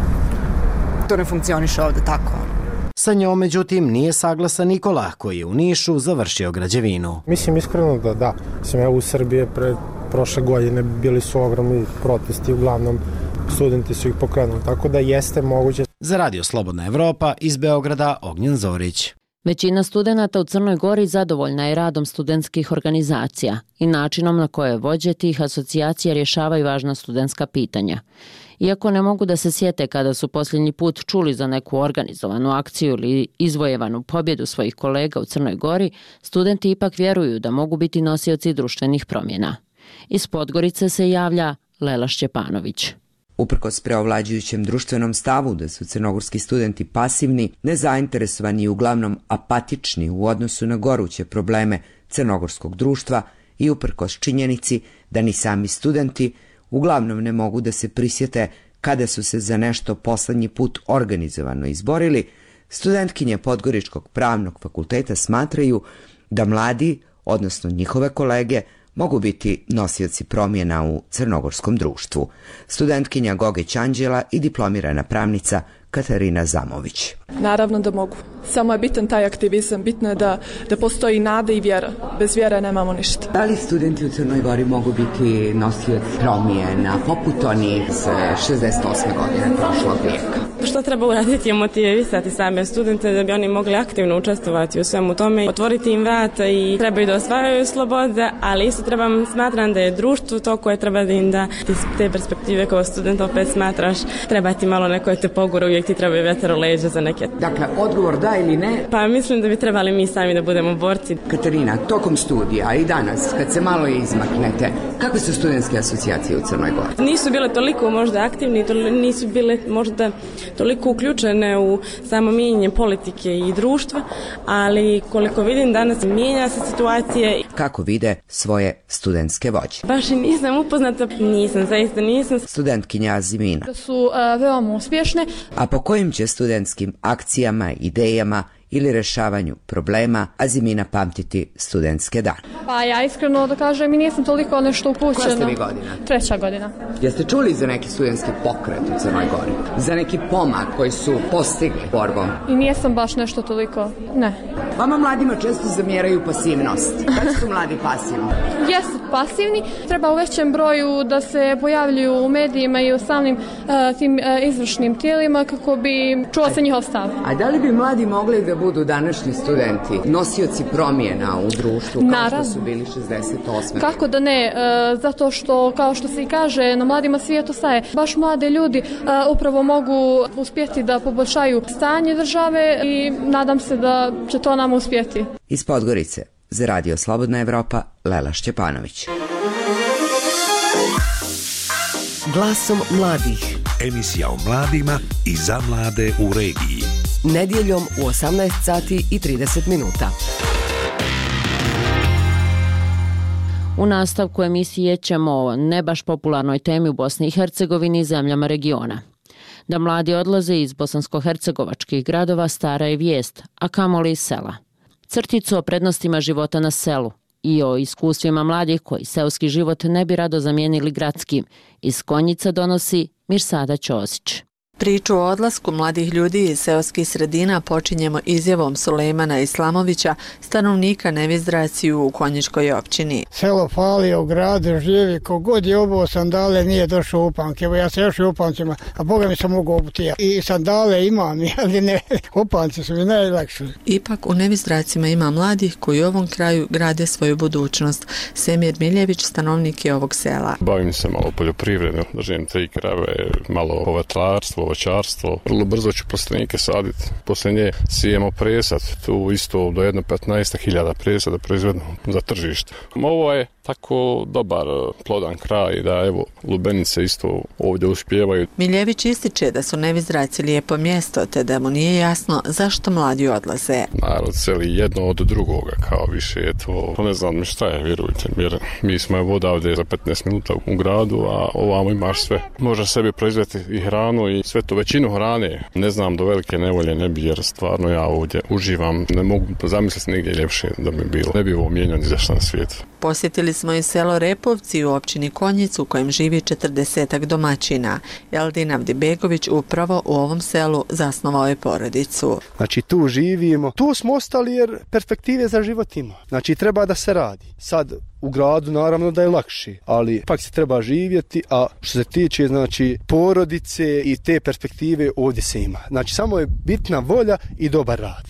Speaker 2: to ne funkcioniše ovde tako.
Speaker 14: Sa njom, međutim, nije saglasan Nikola, koji je u Nišu završio građevinu.
Speaker 19: Mislim iskreno da. U Srbiji prošle godine bili su ogromni protesti, uglavnom studenti su ih pokrenuli, tako da jeste moguće.
Speaker 14: Za Radio Slobodna Evropa iz Beograda, Ognjen Zorić.
Speaker 9: Većina studenata u Crnoj Gori zadovoljna je radom studentskih organizacija i načinom na koje vođe tih asocijacija rješavaju važna studentska pitanja. Iako ne mogu da se sjete kada su posljednji put čuli za neku organizovanu akciju ili izvojevanu pobjedu svojih kolega u Crnoj Gori, studenti ipak vjeruju da mogu biti nosioci društvenih promjena. Iz Podgorice se javlja Lela Šćepanović.
Speaker 3: Uprkos preovlađujućem društvenom stavu da su crnogorski studenti pasivni, nezainteresovani i uglavnom apatični u odnosu na goruće probleme crnogorskog društva i uprkos činjenici da ni sami studenti uglavnom ne mogu da se prisjete kada su se za nešto poslednji put organizovano izborili, studentkinje Podgoričkog pravnog fakulteta smatraju da mladi, odnosno njihove kolege, mogu biti nosioci promjena u crnogorskom društvu. Studentkinja Gogeć Anđela i diplomirana pravnica Katarina Zamović.
Speaker 15: Naravno da mogu. Samo je bitan taj aktivizam, bitno je da postoji nada i vjera. Bez vjere nemamo ništa.
Speaker 3: Da li studenti u Crnoj Gori mogu biti nosioci promjena poput onih iz 68. godine prošlog vijeka?
Speaker 20: Što treba uraditi je motivisati same studente da bi oni mogli aktivno učestvovati u svemu tome, otvoriti im vrata i trebaju da osvajaju slobode, ali isto smatram da je društvo to koje treba da im da te perspektive kao student opet smatraš, treba ti malo neko te pogura, uvijek ti trebaju vetar u leđa za neke.
Speaker 3: Dakle, odgovor da ili ne?
Speaker 20: Pa mislim da bi trebali mi sami da budemo borci.
Speaker 3: Katarina, tokom studija i danas, kad se malo izmaknete, kakve su studentske asocijacije u Crnoj Gori?
Speaker 20: Nisu bile toliko možda aktivni, nisu bile možda toliko uključene u samo mijenjanje politike i društva, ali koliko vidim danas mijenja se situacije.
Speaker 3: Kako vide svoje studentske vođe?
Speaker 20: Baš i nisam upoznata, zaista nisam.
Speaker 3: Studentkinja Azimina.
Speaker 15: Da su veoma uspješne.
Speaker 3: A po kojim će studentskim akcijama, idejama ili rešavanju problema Azimina pamtiti studentske dane?
Speaker 15: Pa ja iskreno da kažem i nisam toliko nešto upućena.
Speaker 3: Koja ste vi godina?
Speaker 15: 3. godina.
Speaker 3: Jeste čuli za neki studentski pokret u Crnoj Gori? Za neki pomak koji su postigli borbom?
Speaker 15: I nisam baš nešto toliko, ne.
Speaker 3: Vama mladima često zamjeraju pasivnost. Kada su mladi pasivni?
Speaker 15: Jesu pasivni. Treba u većem broju da se pojavljuju u medijima i u samim tim izvršnim tijelima kako bi čuo se njihov stav.
Speaker 3: A da li bi mladi mogli da budu današnji studenti nosioci promjena u društvu kao što su bili 68.
Speaker 15: Kako da ne, zato što kao što se i kaže na mladima svijetu staje, baš mlade ljudi upravo mogu uspjeti da poboljšaju stanje države i nadam se da će to nam uspjeti.
Speaker 3: Iz Podgorice za Radio Slobodna Evropa, Lela Šćepanović.
Speaker 6: Glasom mladih.
Speaker 5: Emisija o mladima i za mlade u regiji.
Speaker 6: Nedjeljom u 18 sati i 30 minuta.
Speaker 9: U nastavku emisije ćemo o ne baš popularnoj temi u Bosni i Hercegovini i zemljama regiona. Da mladi odlaze iz bosansko-hercegovačkih gradova stara je vijest, a kamoli iz sela. Crticu o prednostima života na selu i o iskustvima mladih koji seoski život ne bi rado zamijenili gradskim iz Konjica donosi Mirsada Ćosić.
Speaker 21: Priču o odlasku mladih ljudi iz seoskih sredina počinjemo izjavom Sulejmana Islamovića, stanovnika Nevizdraciju u Konjičkoj općini.
Speaker 22: Selo fali, u gradu živi, kogod je obuo sandale nije došao u upanke. Evo ja se još i upancima, a Boga mi sam mogu obuti ja. I sandale imam, ali ne, upanci su mi najlakši.
Speaker 21: Ipak u Nevizdracima ima mladih koji u ovom kraju grade svoju budućnost. Semir Miljević, stanovnik je ovog sela.
Speaker 23: Bavim se malo poljoprivredno, držim 3 krave, malo povrtlarstvo, voćarstvo. Vrlo brzo ću plastenike saditi. Poslije nje sijemo presad. Tu isto do 15.000 presada proizvedno za tržište. Ovo je tako dobar, plodan kraj da evo lubenice isto ovdje uspijevaju.
Speaker 21: Miljević ističe da su Nevizdraci lijepo mjesto, te da mu nije jasno zašto mladi odlaze.
Speaker 23: Narod seli jedno od drugoga, kao više je to, ne znam šta je, vjerujte, jer mi smo evo odavde za 15 minuta u gradu, a ovamo imaš sve. Može sebi proizvesti i hranu i sve to, većinu hrane. Ne znam, do velike nevolje ne bi, jer stvarno ja ovdje uživam, ne mogu zamisliti negdje ljepše da bi bilo. Ne bi ovo mijenjao ni zašto na svijetu.
Speaker 21: Posjetili smo i selo Repovci u općini Konjic u kojem živi 40 domaćina. Eldin Avdibegović upravo u ovom selu zasnovao je porodicu.
Speaker 1: Znači tu živimo, tu smo ostali jer perspektive za život ima. Znači treba da se radi. Sad u gradu naravno da je lakše, ali pak se treba živjeti, a što se tiče znači porodice i te perspektive ovdje se ima. Znači samo je bitna volja i dobar rad.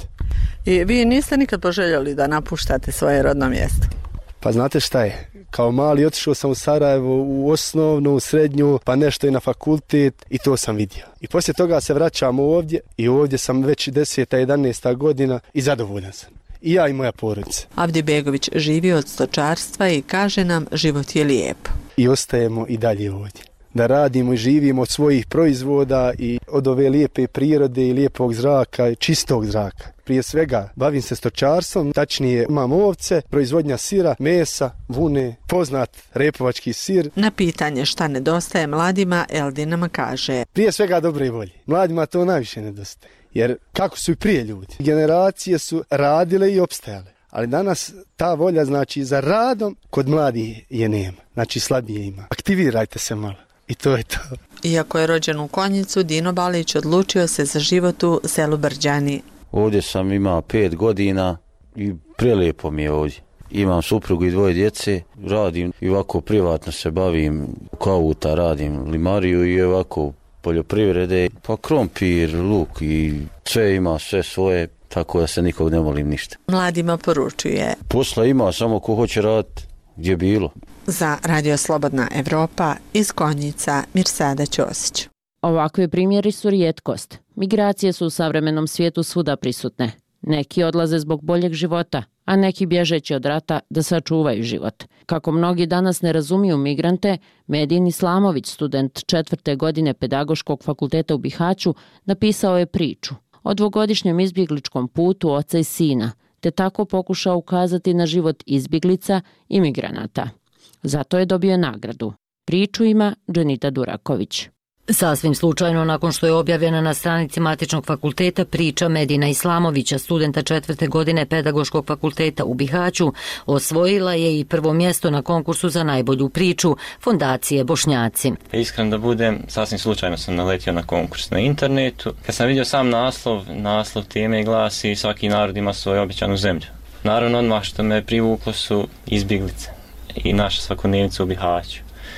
Speaker 21: I vi niste nikad poželjeli da napuštate svoje rodno mjesto?
Speaker 1: Pa znate šta je, kao mali otišao sam u Sarajevo u osnovnu, u srednju, pa nešto i na fakultet i to sam vidio. I poslije toga se vraćam ovdje i ovdje sam već 10. 11. godina i zadovoljan sam. I ja i moja porodica.
Speaker 21: Avdibegović živi od stočarstva i kaže nam život je lijep.
Speaker 1: I ostajemo i dalje ovdje. Da radimo i živimo od svojih proizvoda i od ove lijepe prirode i lijepog zraka i čistog zraka. Prije svega bavim se stočarstvom, tačnije imam ovce, proizvodnja sira, mesa, vune, poznat repovački sir.
Speaker 21: Na pitanje šta nedostaje mladima, Eldin nam kaže:
Speaker 1: prije svega dobre volje. Mladima to najviše nedostaje. Jer kako su i prije ljudi. Generacije su radile i opstajale. Ali danas ta volja znači za radom kod mladih je nema. Znači slabije ima. Aktivirajte se malo. I to je to.
Speaker 21: Iako je rođen u Konjicu, Dino Balić odlučio se za život u selu Brđani.
Speaker 28: Ovdje sam imao 5 godina i prelijepo mi je ovdje. Imam suprugu i 2 djece, radim i ovako privatno se bavim, kauta radim limariju i ovako poljoprivrede, pa krompir, luk i sve ima, sve svoje, tako da se nikog ne molim ništa.
Speaker 21: Mladima poručuje:
Speaker 28: posla ima, samo ko hoće raditi, gdje bilo.
Speaker 21: Za Radio Slobodna Evropa iz Konjica, Mirsada Ćosić.
Speaker 9: Ovakvi primjeri su rijetkost. Migracije su u savremenom svijetu svuda prisutne. Neki odlaze zbog boljeg života, a neki bježeći od rata da sačuvaju život. Kako mnogi danas ne razumiju migrante, Medin Islamović, student 4. godine Pedagoškog fakulteta u Bihaću, napisao je priču o 2-godišnjem izbjegličkom putu oca i sina, te tako pokušao ukazati na život izbjeglica i migranata. Zato je dobio nagradu. Priču ima Dženita Duraković.
Speaker 4: Sasvim slučajno, nakon što je objavljena na stranici Matičnog fakulteta priča Medina Islamovića, studenta 4. godine Pedagoškog fakulteta u Bihaću, osvojila je i prvo mjesto na konkursu za najbolju priču Fondacije Bošnjaci.
Speaker 7: Iskren da budem, sasvim slučajno sam naletio na konkurs na internetu. Kad sam vidio sam naslov teme glasi: svaki narod ima svoju obećanu zemlju. Naravno, odmah što me privuklo su izbjeglice i naša svakodnevnica u Bihaću.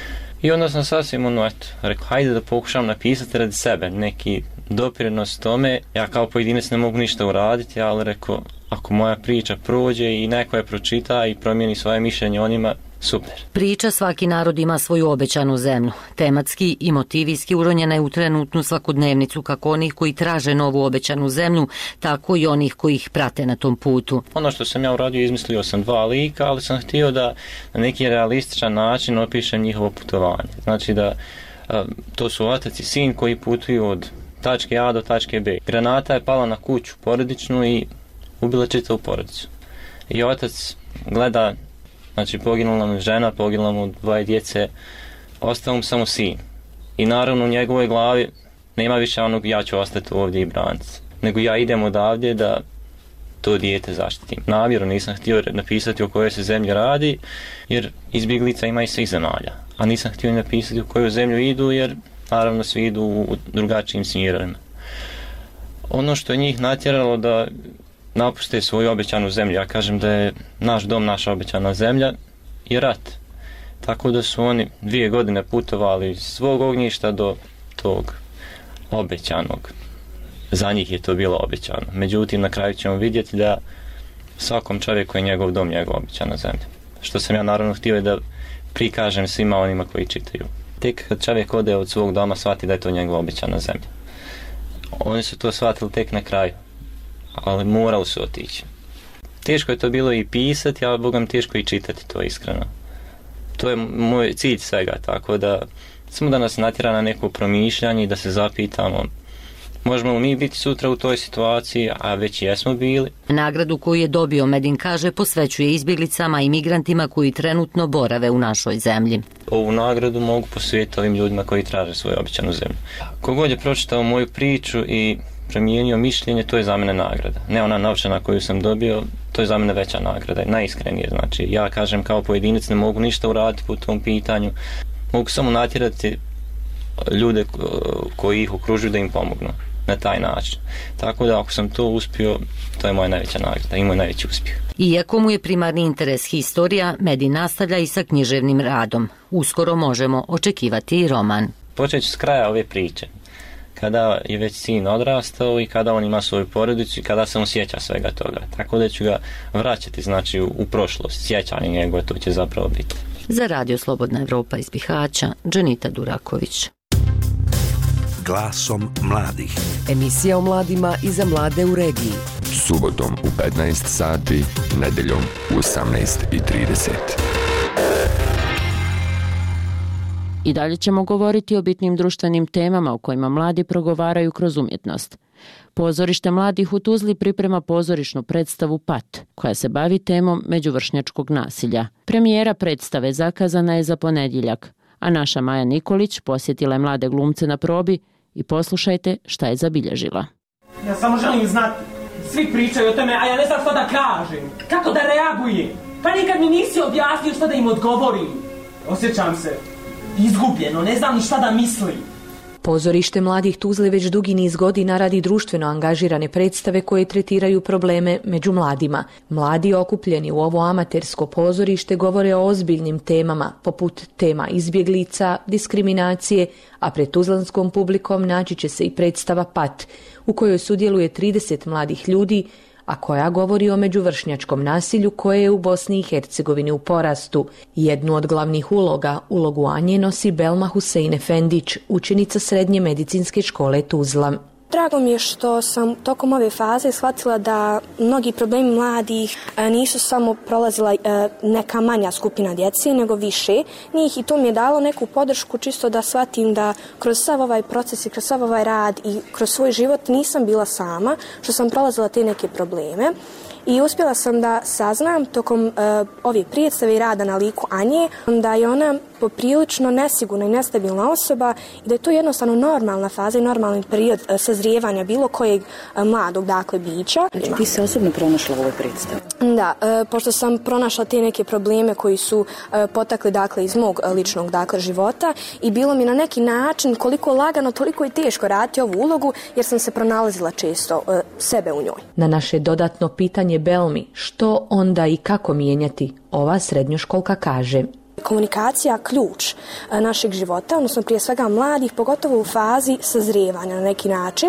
Speaker 7: I onda sam sasvim rekao, hajde da pokušam napisati radi sebe neki doprinos tome. Ja kao pojedinac ne mogu ništa uraditi, ali rekao, ako moja priča prođe i neko je pročita i promijeni svoje mišljenje o njima, super.
Speaker 4: Priča Svaki narod ima svoju obećanu zemlju. Tematski i motivijski uronjena je u trenutnu svakodnevnicu kako onih koji traže novu obećanu zemlju, tako i onih koji ih prate na tom putu.
Speaker 7: Ono što sam ja uradio, izmislio sam 2 lika, ali sam htio da na neki realističan način opišem njihovo putovanje. Znači da to su otac i sin koji putuju od tačke A do tačke B. Granata je pala na kuću porodičnu i ubila čitavu porodicu. I otac gleda, znači poginula mu žena, poginula mu 2 djece, ostao mu samo sin. I naravno u njegovoj glavi nema više onog ja ću ostati ovdje i braniti, nego ja idem odavdje da to dijete zaštitim. Namjerno nisam htio napisati o kojoj se zemlji radi, jer izbjeglica ima i svih zemalja. A nisam htio napisati u koju zemlju idu, jer naravno svi idu u drugačijim smjerovima. Ono što je njih natjeralo da napuste svoju obećanu zemlju, ja kažem da je naš dom naša obećana zemlja, i rat. Tako da su oni 2 godine putovali iz svog ognjišta do tog obećanog. Za njih je to bilo obećano. Međutim, na kraju ćemo vidjeti da svakom čovjeku je njegov dom njegova obećana zemlja. Što sam ja naravno htio je da prikažem svima onima koji čitaju. Tek kad čovjek ode od svog doma, shvati da je to njegova obećana zemlja. Oni su to shvatili tek na kraju, ali morali su otići. Teško je to bilo i pisati, ali bogam teško i čitati to, iskreno. to je moj cilj svega, tako da samo da nas natjera na neko promišljanje i da se zapitamo možemo li mi biti sutra u toj situaciji, a već jesmo bili.
Speaker 4: Nagradu koju je dobio Medin, kaže, posvećuje izbjeglicama i migrantima koji trenutno borave u našoj zemlji.
Speaker 7: Ovu nagradu mogu posvetiti ovim ljudima koji traže svoju obećanu zemlju. Kogod je pročitao moju priču i promijenio mišljenje, to je za mene nagrada. Ne ona novčana koju sam dobio, to je za mene veća nagrada, najiskrenije. Znači, ja kažem kao pojedinac ne mogu ništa uraditi po tom pitanju, mogu samo natjerati ljude koji ih okružuju da im pomognu na taj način. Tako da ako sam to uspio, to je moja najveća nagrada i moj najveći uspjeh.
Speaker 4: Iako mu je primarni interes historija, Medin nastavlja i sa književnim radom. Uskoro možemo očekivati i roman.
Speaker 7: Počet ću s kraja ove priče. Kada je već sin odrastao i kada on ima svoju porodicu i kada se on sjeća svega toga. Tako da ću ga vraćati, znači, u prošlost. Sjećanje njegove, to će zapravo biti.
Speaker 4: Za Radio Slobodna Evropa iz Bihaća, Dženita Duraković.
Speaker 5: Glasom mladih.
Speaker 6: Emisija o mladima i za mlade u regiji.
Speaker 8: Subotom u 15 sati, nedeljom u 18:30.
Speaker 9: I dalje ćemo govoriti o bitnim društvenim temama u kojima mladi progovaraju kroz umjetnost. Pozorište mladih u Tuzli priprema pozorišnu predstavu Pat, koja se bavi temom međuvršnjačkog nasilja. Premijera predstave zakazana je za ponedjeljak, a naša Maja Nikolić posjetila je mlade glumce na probi i poslušajte šta je zabilježila.
Speaker 10: Ja samo želim znati. Svi pričaju o tome, a ja ne znam što da kažem. Kako da reagujem? Pa nikad mi nisi objasnio šta da im odgovorim. Osjećam se izgubljeno, ne znam ni šta da mislim.
Speaker 11: Pozorište mladih Tuzle već dugi niz godina radi društveno angažirane predstave koje tretiraju probleme među mladima. Mladi okupljeni u ovo amatersko pozorište govore o ozbiljnim temama, poput tema izbjeglica, diskriminacije, a pred tuzlanskom publikom naći će se i predstava Pat, u kojoj sudjeluje 30 mladih ljudi, a koja govori o međuvršnjačkom nasilju koje je u Bosni i Hercegovini u porastu. Jednu od glavnih uloga, ulogu Anje, nosi Belma Husein Efendić, učenica Srednje medicinske škole Tuzla.
Speaker 13: Drago mi je što sam tokom ove faze shvatila da mnogi problemi mladih nisu samo prolazila neka manja skupina djece, nego više njih, i to mi je dalo neku podršku čisto da shvatim da kroz sav ovaj proces i kroz sav ovaj rad i kroz svoj život nisam bila sama, što sam prolazila te neke probleme. I uspjela sam da saznam tokom ove predstave i rada na liku Anje da je ona poprilično nesigurna i nestabilna osoba i da je to jednostavno normalna faza i normalni period sazrijevanja bilo kojeg mladog, dakle, bića.
Speaker 24: Znači, ti se osobno pronašla u ovoj predstavi?
Speaker 13: Da, pošto sam pronašla te neke probleme koji su potakli, dakle, iz mog ličnog, dakle, života, i bilo mi na neki način koliko lagano, toliko i teško raditi ovu ulogu jer sam se pronalazila često sebe u njoj.
Speaker 11: Na naše dodatno pitanje Belmi, što onda i kako mijenjati, ova srednjoškolka kaže:
Speaker 13: Komunikacija ključ našeg života, odnosno prije svega mladih, pogotovo u fazi sazrijevanja na neki način.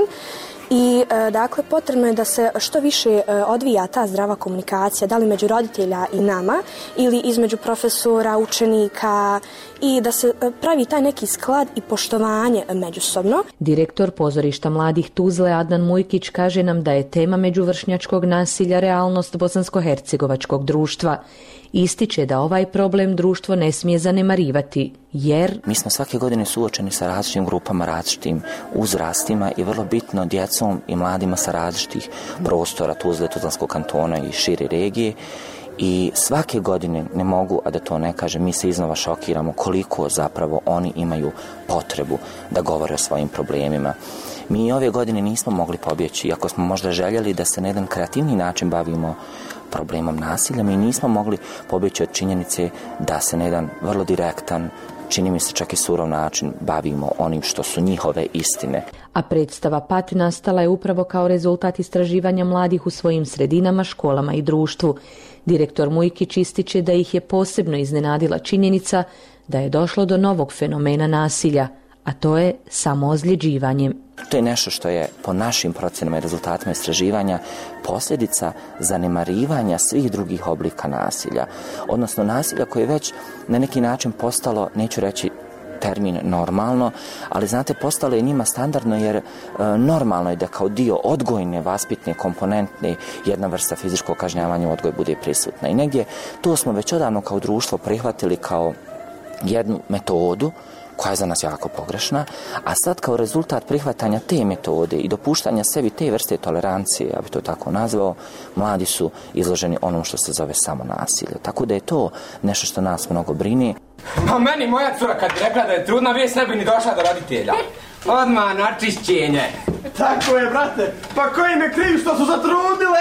Speaker 13: I dakle, potrebno je da se što više odvija ta zdrava komunikacija, da li među roditelja i nama ili između profesora, učenika, i da se pravi taj neki sklad i poštovanje međusobno.
Speaker 11: Direktor pozorišta mladih Tuzle Adnan Mujkić kaže nam da je tema međuvršnjačkog nasilja realnost bosansko-hercegovačkog društva. Ističe da ovaj problem društvo ne smije zanemarivati, jer
Speaker 25: mi smo svake godine suočeni sa različitim grupama, različitim uzrastima i vrlo bitno djecom i mladima sa različitih prostora Tuzle, Tuzlanskog kantona i šire regije. I svake godine, ne mogu a da to ne kažem, mi se iznova šokiramo koliko zapravo oni imaju potrebu da govore o svojim problemima. Mi ove godine nismo mogli pobjeći, iako smo možda željeli da se na jedan kreativni način bavimo problemom nasilja, mi nismo mogli pobjeći od činjenice da se na jedan vrlo direktan, čini mi se čak i surov način, bavimo onim što su njihove istine.
Speaker 11: A predstava Pat nastala je upravo kao rezultat istraživanja mladih u svojim sredinama, školama i društvu. Direktor Mujkić ističe da ih je posebno iznenadila činjenica da je došlo do novog fenomena nasilja, a to je samoozljeđivanje.
Speaker 25: To je nešto što je po našim procenama i rezultatima istraživanja posljedica zanemarivanja svih drugih oblika nasilja. Odnosno nasilja koje je već na neki način postalo, neću reći termin normalno, ali znate, postalo je njima standardno jer normalno je da kao dio odgojne, vaspitne, komponentne jedna vrsta fizičkog kažnjavanja u odgoju bude prisutna. I negdje to smo već odavno kao društvo prihvatili kao jednu metodu koja je za nas jako pogrešna, a sad kao rezultat prihvatanja te metode i dopuštanja sebi te vrste tolerancije, ja bih to tako nazvao, mladi su izloženi onom što se zove samo nasilje. Tako da je to nešto što nas mnogo brini.
Speaker 2: Ma meni moja cura kad bi rekla da je trudna, već ne bi ni došla do roditelja. Odmah na čišćenje.
Speaker 10: Tako je, brate. Pa koji me kriv što su zatrudile?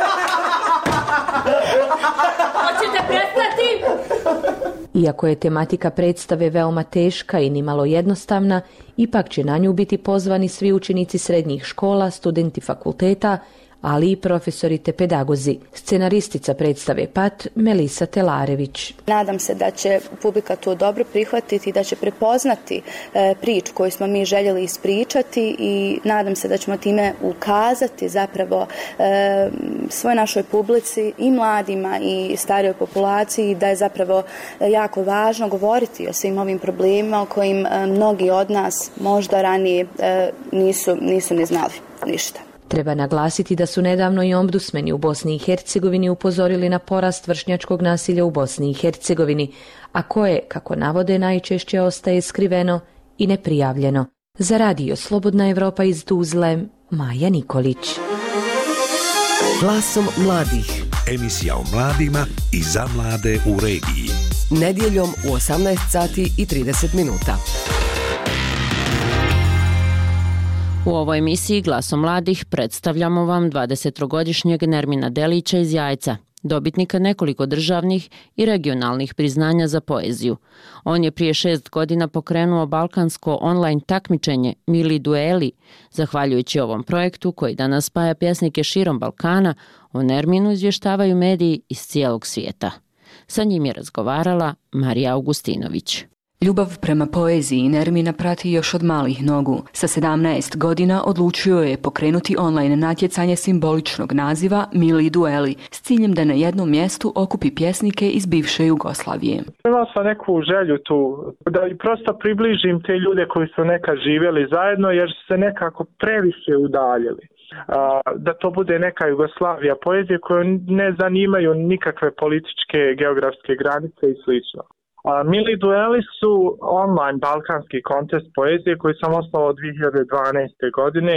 Speaker 11: Hoćete prestati? Iako je tematika predstave veoma teška i nimalo jednostavna, ipak će na nju biti pozvani svi učenici srednjih škola, studenti fakulteta, ali i profesori te pedagozi. Scenaristica predstave Pat, Melisa Telarević.
Speaker 12: Nadam se da će publika to dobro prihvatiti i da će prepoznati priču koju smo mi željeli ispričati i nadam se da ćemo time ukazati zapravo svoj našoj publici i mladima i starijoj populaciji da je zapravo jako važno govoriti o svim ovim problemima o kojim mnogi od nas možda ranije nisu ni znali ništa.
Speaker 11: Treba naglasiti da su nedavno i ombudsmeni u Bosni i Hercegovini upozorili na porast vršnjačkog nasilja u Bosni i Hercegovini, a koje, kako navode, najčešće ostaje skriveno i neprijavljeno. Za radio Slobodna Evropa iz Tuzle, Maja Nikolić.
Speaker 6: Glasom mladih.
Speaker 5: Emisija o mladima i za mlade u regiji.
Speaker 6: Nedjeljom u 18 sati i 30 minuta.
Speaker 9: U ovoj emisiji Glasom mladih predstavljamo vam 23-godišnjeg Nermina Delića iz Jajca, dobitnika nekoliko državnih i regionalnih priznanja za poeziju. On je prije 6 godina pokrenuo balkansko online takmičenje Mili dueli. Zahvaljujući ovom projektu koji danas spaja pjesnike širom Balkana, o Nerminu izvještavaju mediji iz cijelog svijeta. Sa njim je razgovarala Marija Augustinović.
Speaker 16: Ljubav prema poeziji Nermina prati još od malih nogu. Sa 17 godina odlučio je pokrenuti online natjecanje simboličnog naziva Mili dueli s ciljem da na jednom mjestu okupi pjesnike iz bivše Jugoslavije.
Speaker 17: Imao sam neku želju tu da prosto približim te ljude koji su nekad živjeli zajedno jer su se nekako previše udaljili. Da to bude neka Jugoslavija poezije koju ne zanimaju nikakve političke, geografske granice i slično. Mili dueli su online balkanski kontest poezije koji sam osnovao 2012. godine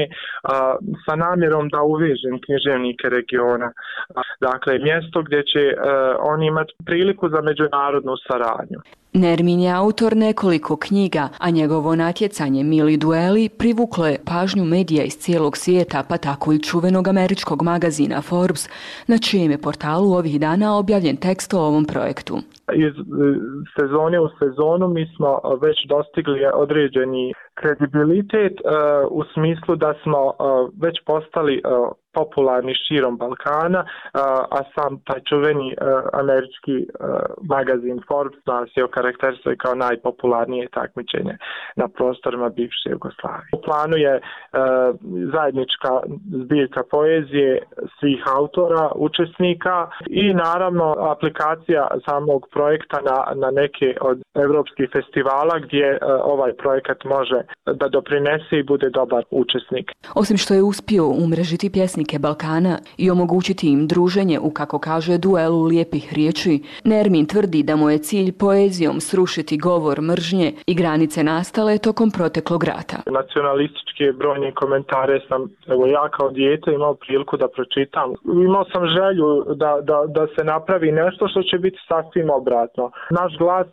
Speaker 17: sa namjerom da uvežem književnike regiona. Dakle, mjesto gdje će oni imati priliku za međunarodnu saradnju.
Speaker 16: Nermin je autor nekoliko knjiga, a njegovo natjecanje Mili dueli privuklo je pažnju medija iz cijelog svijeta, pa tako i čuvenog američkog magazina Forbes, na čijem je portalu ovih dana objavljen tekst o ovom projektu.
Speaker 17: Iz sezone u sezonu mi smo već dostigli određeni kredibilitet u smislu da smo već postali popularni širom Balkana, a sam taj čuveni američki magazin Forbes nas je okarakterisao kao najpopularnije takmičenje na prostorima bivše Jugoslavije. U planu je zajednička zbirka poezije svih autora, učesnika i naravno aplikacija samog projekta na neke od evropskih festivala gdje ovaj projekat može da doprinese i bude dobar učesnik.
Speaker 16: Osim što je uspio umrežiti pjesnike Balkana i omogućiti im druženje u, kako kaže, duelu lijepih riječi, Nermin tvrdi da mu je cilj poezijom srušiti govor mržnje i granice nastale tokom proteklog rata.
Speaker 17: Nacionalističke brojne komentare sam ja kao dijete imao priliku da pročitam. Imao sam želju da se napravi nešto što će biti sasvim obratno. Naš glas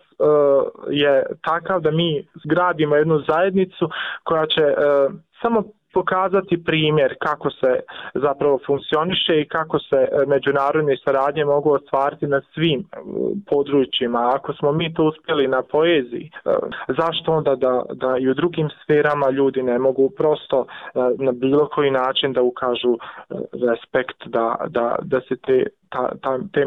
Speaker 17: je takav da mi gradimo jednu zajednicu koja će samo pokazati primjer kako se zapravo funkcioniše i kako se međunarodne saradnje mogu ostvariti na svim područjima. Ako smo mi to uspjeli na poeziji, zašto onda da i u drugim sferama ljudi ne mogu prosto na bilo koji način da ukažu respekt, da se te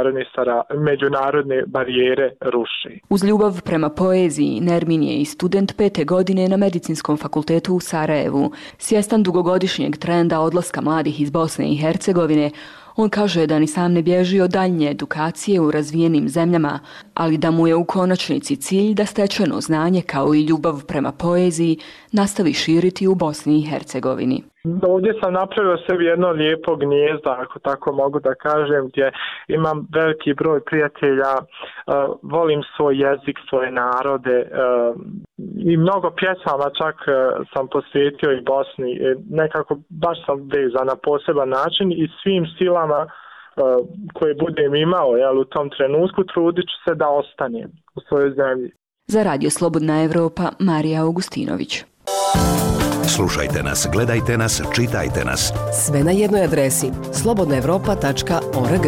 Speaker 17: međunarodne barijere ruši.
Speaker 16: Uz ljubav prema poeziji, Nermin je i student 5. godine na Medicinskom fakultetu u Sarajevu. Svjestan dugogodišnjeg trenda odlaska mladih iz Bosne i Hercegovine, on kaže da ni sam ne bježi od daljnje edukacije u razvijenim zemljama, ali da mu je u konačnici cilj da stečeno znanje kao i ljubav prema poeziji nastavi širiti u Bosni i Hercegovini.
Speaker 17: Ovdje sam napravio sebi jedno lijepo gnijezdo, ako tako mogu da kažem, gdje imam veliki broj prijatelja, volim svoj jezik, svoje narode i mnogo pjesama čak sam posvetio i Bosni. Nekako baš sam vezan na poseban način i svim silama koje budem imao u tom trenutku trudit ću se da ostanem u svojoj zemlji.
Speaker 16: Za Radio Slobodna Evropa, Marija Augustinović.
Speaker 5: Slušajte nas, gledajte nas, čitajte nas.
Speaker 6: Sve na jednoj adresi slobodnaevropa.org.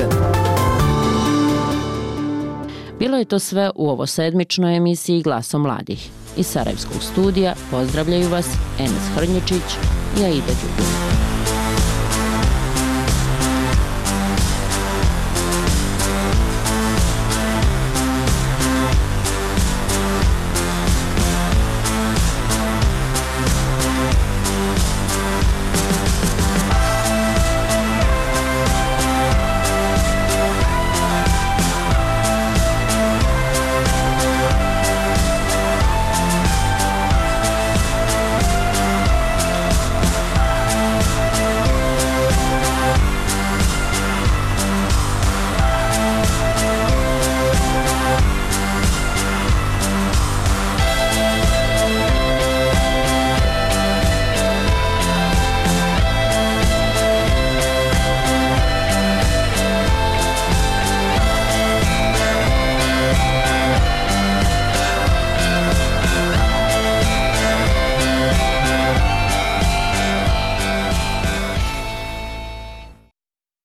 Speaker 9: Bilo je to sve u ovo sedmičnoj emisiji Glasom mladih. Iz Sarajevskog studija pozdravljaju vas Enes Hrnječić i Aida Đubić.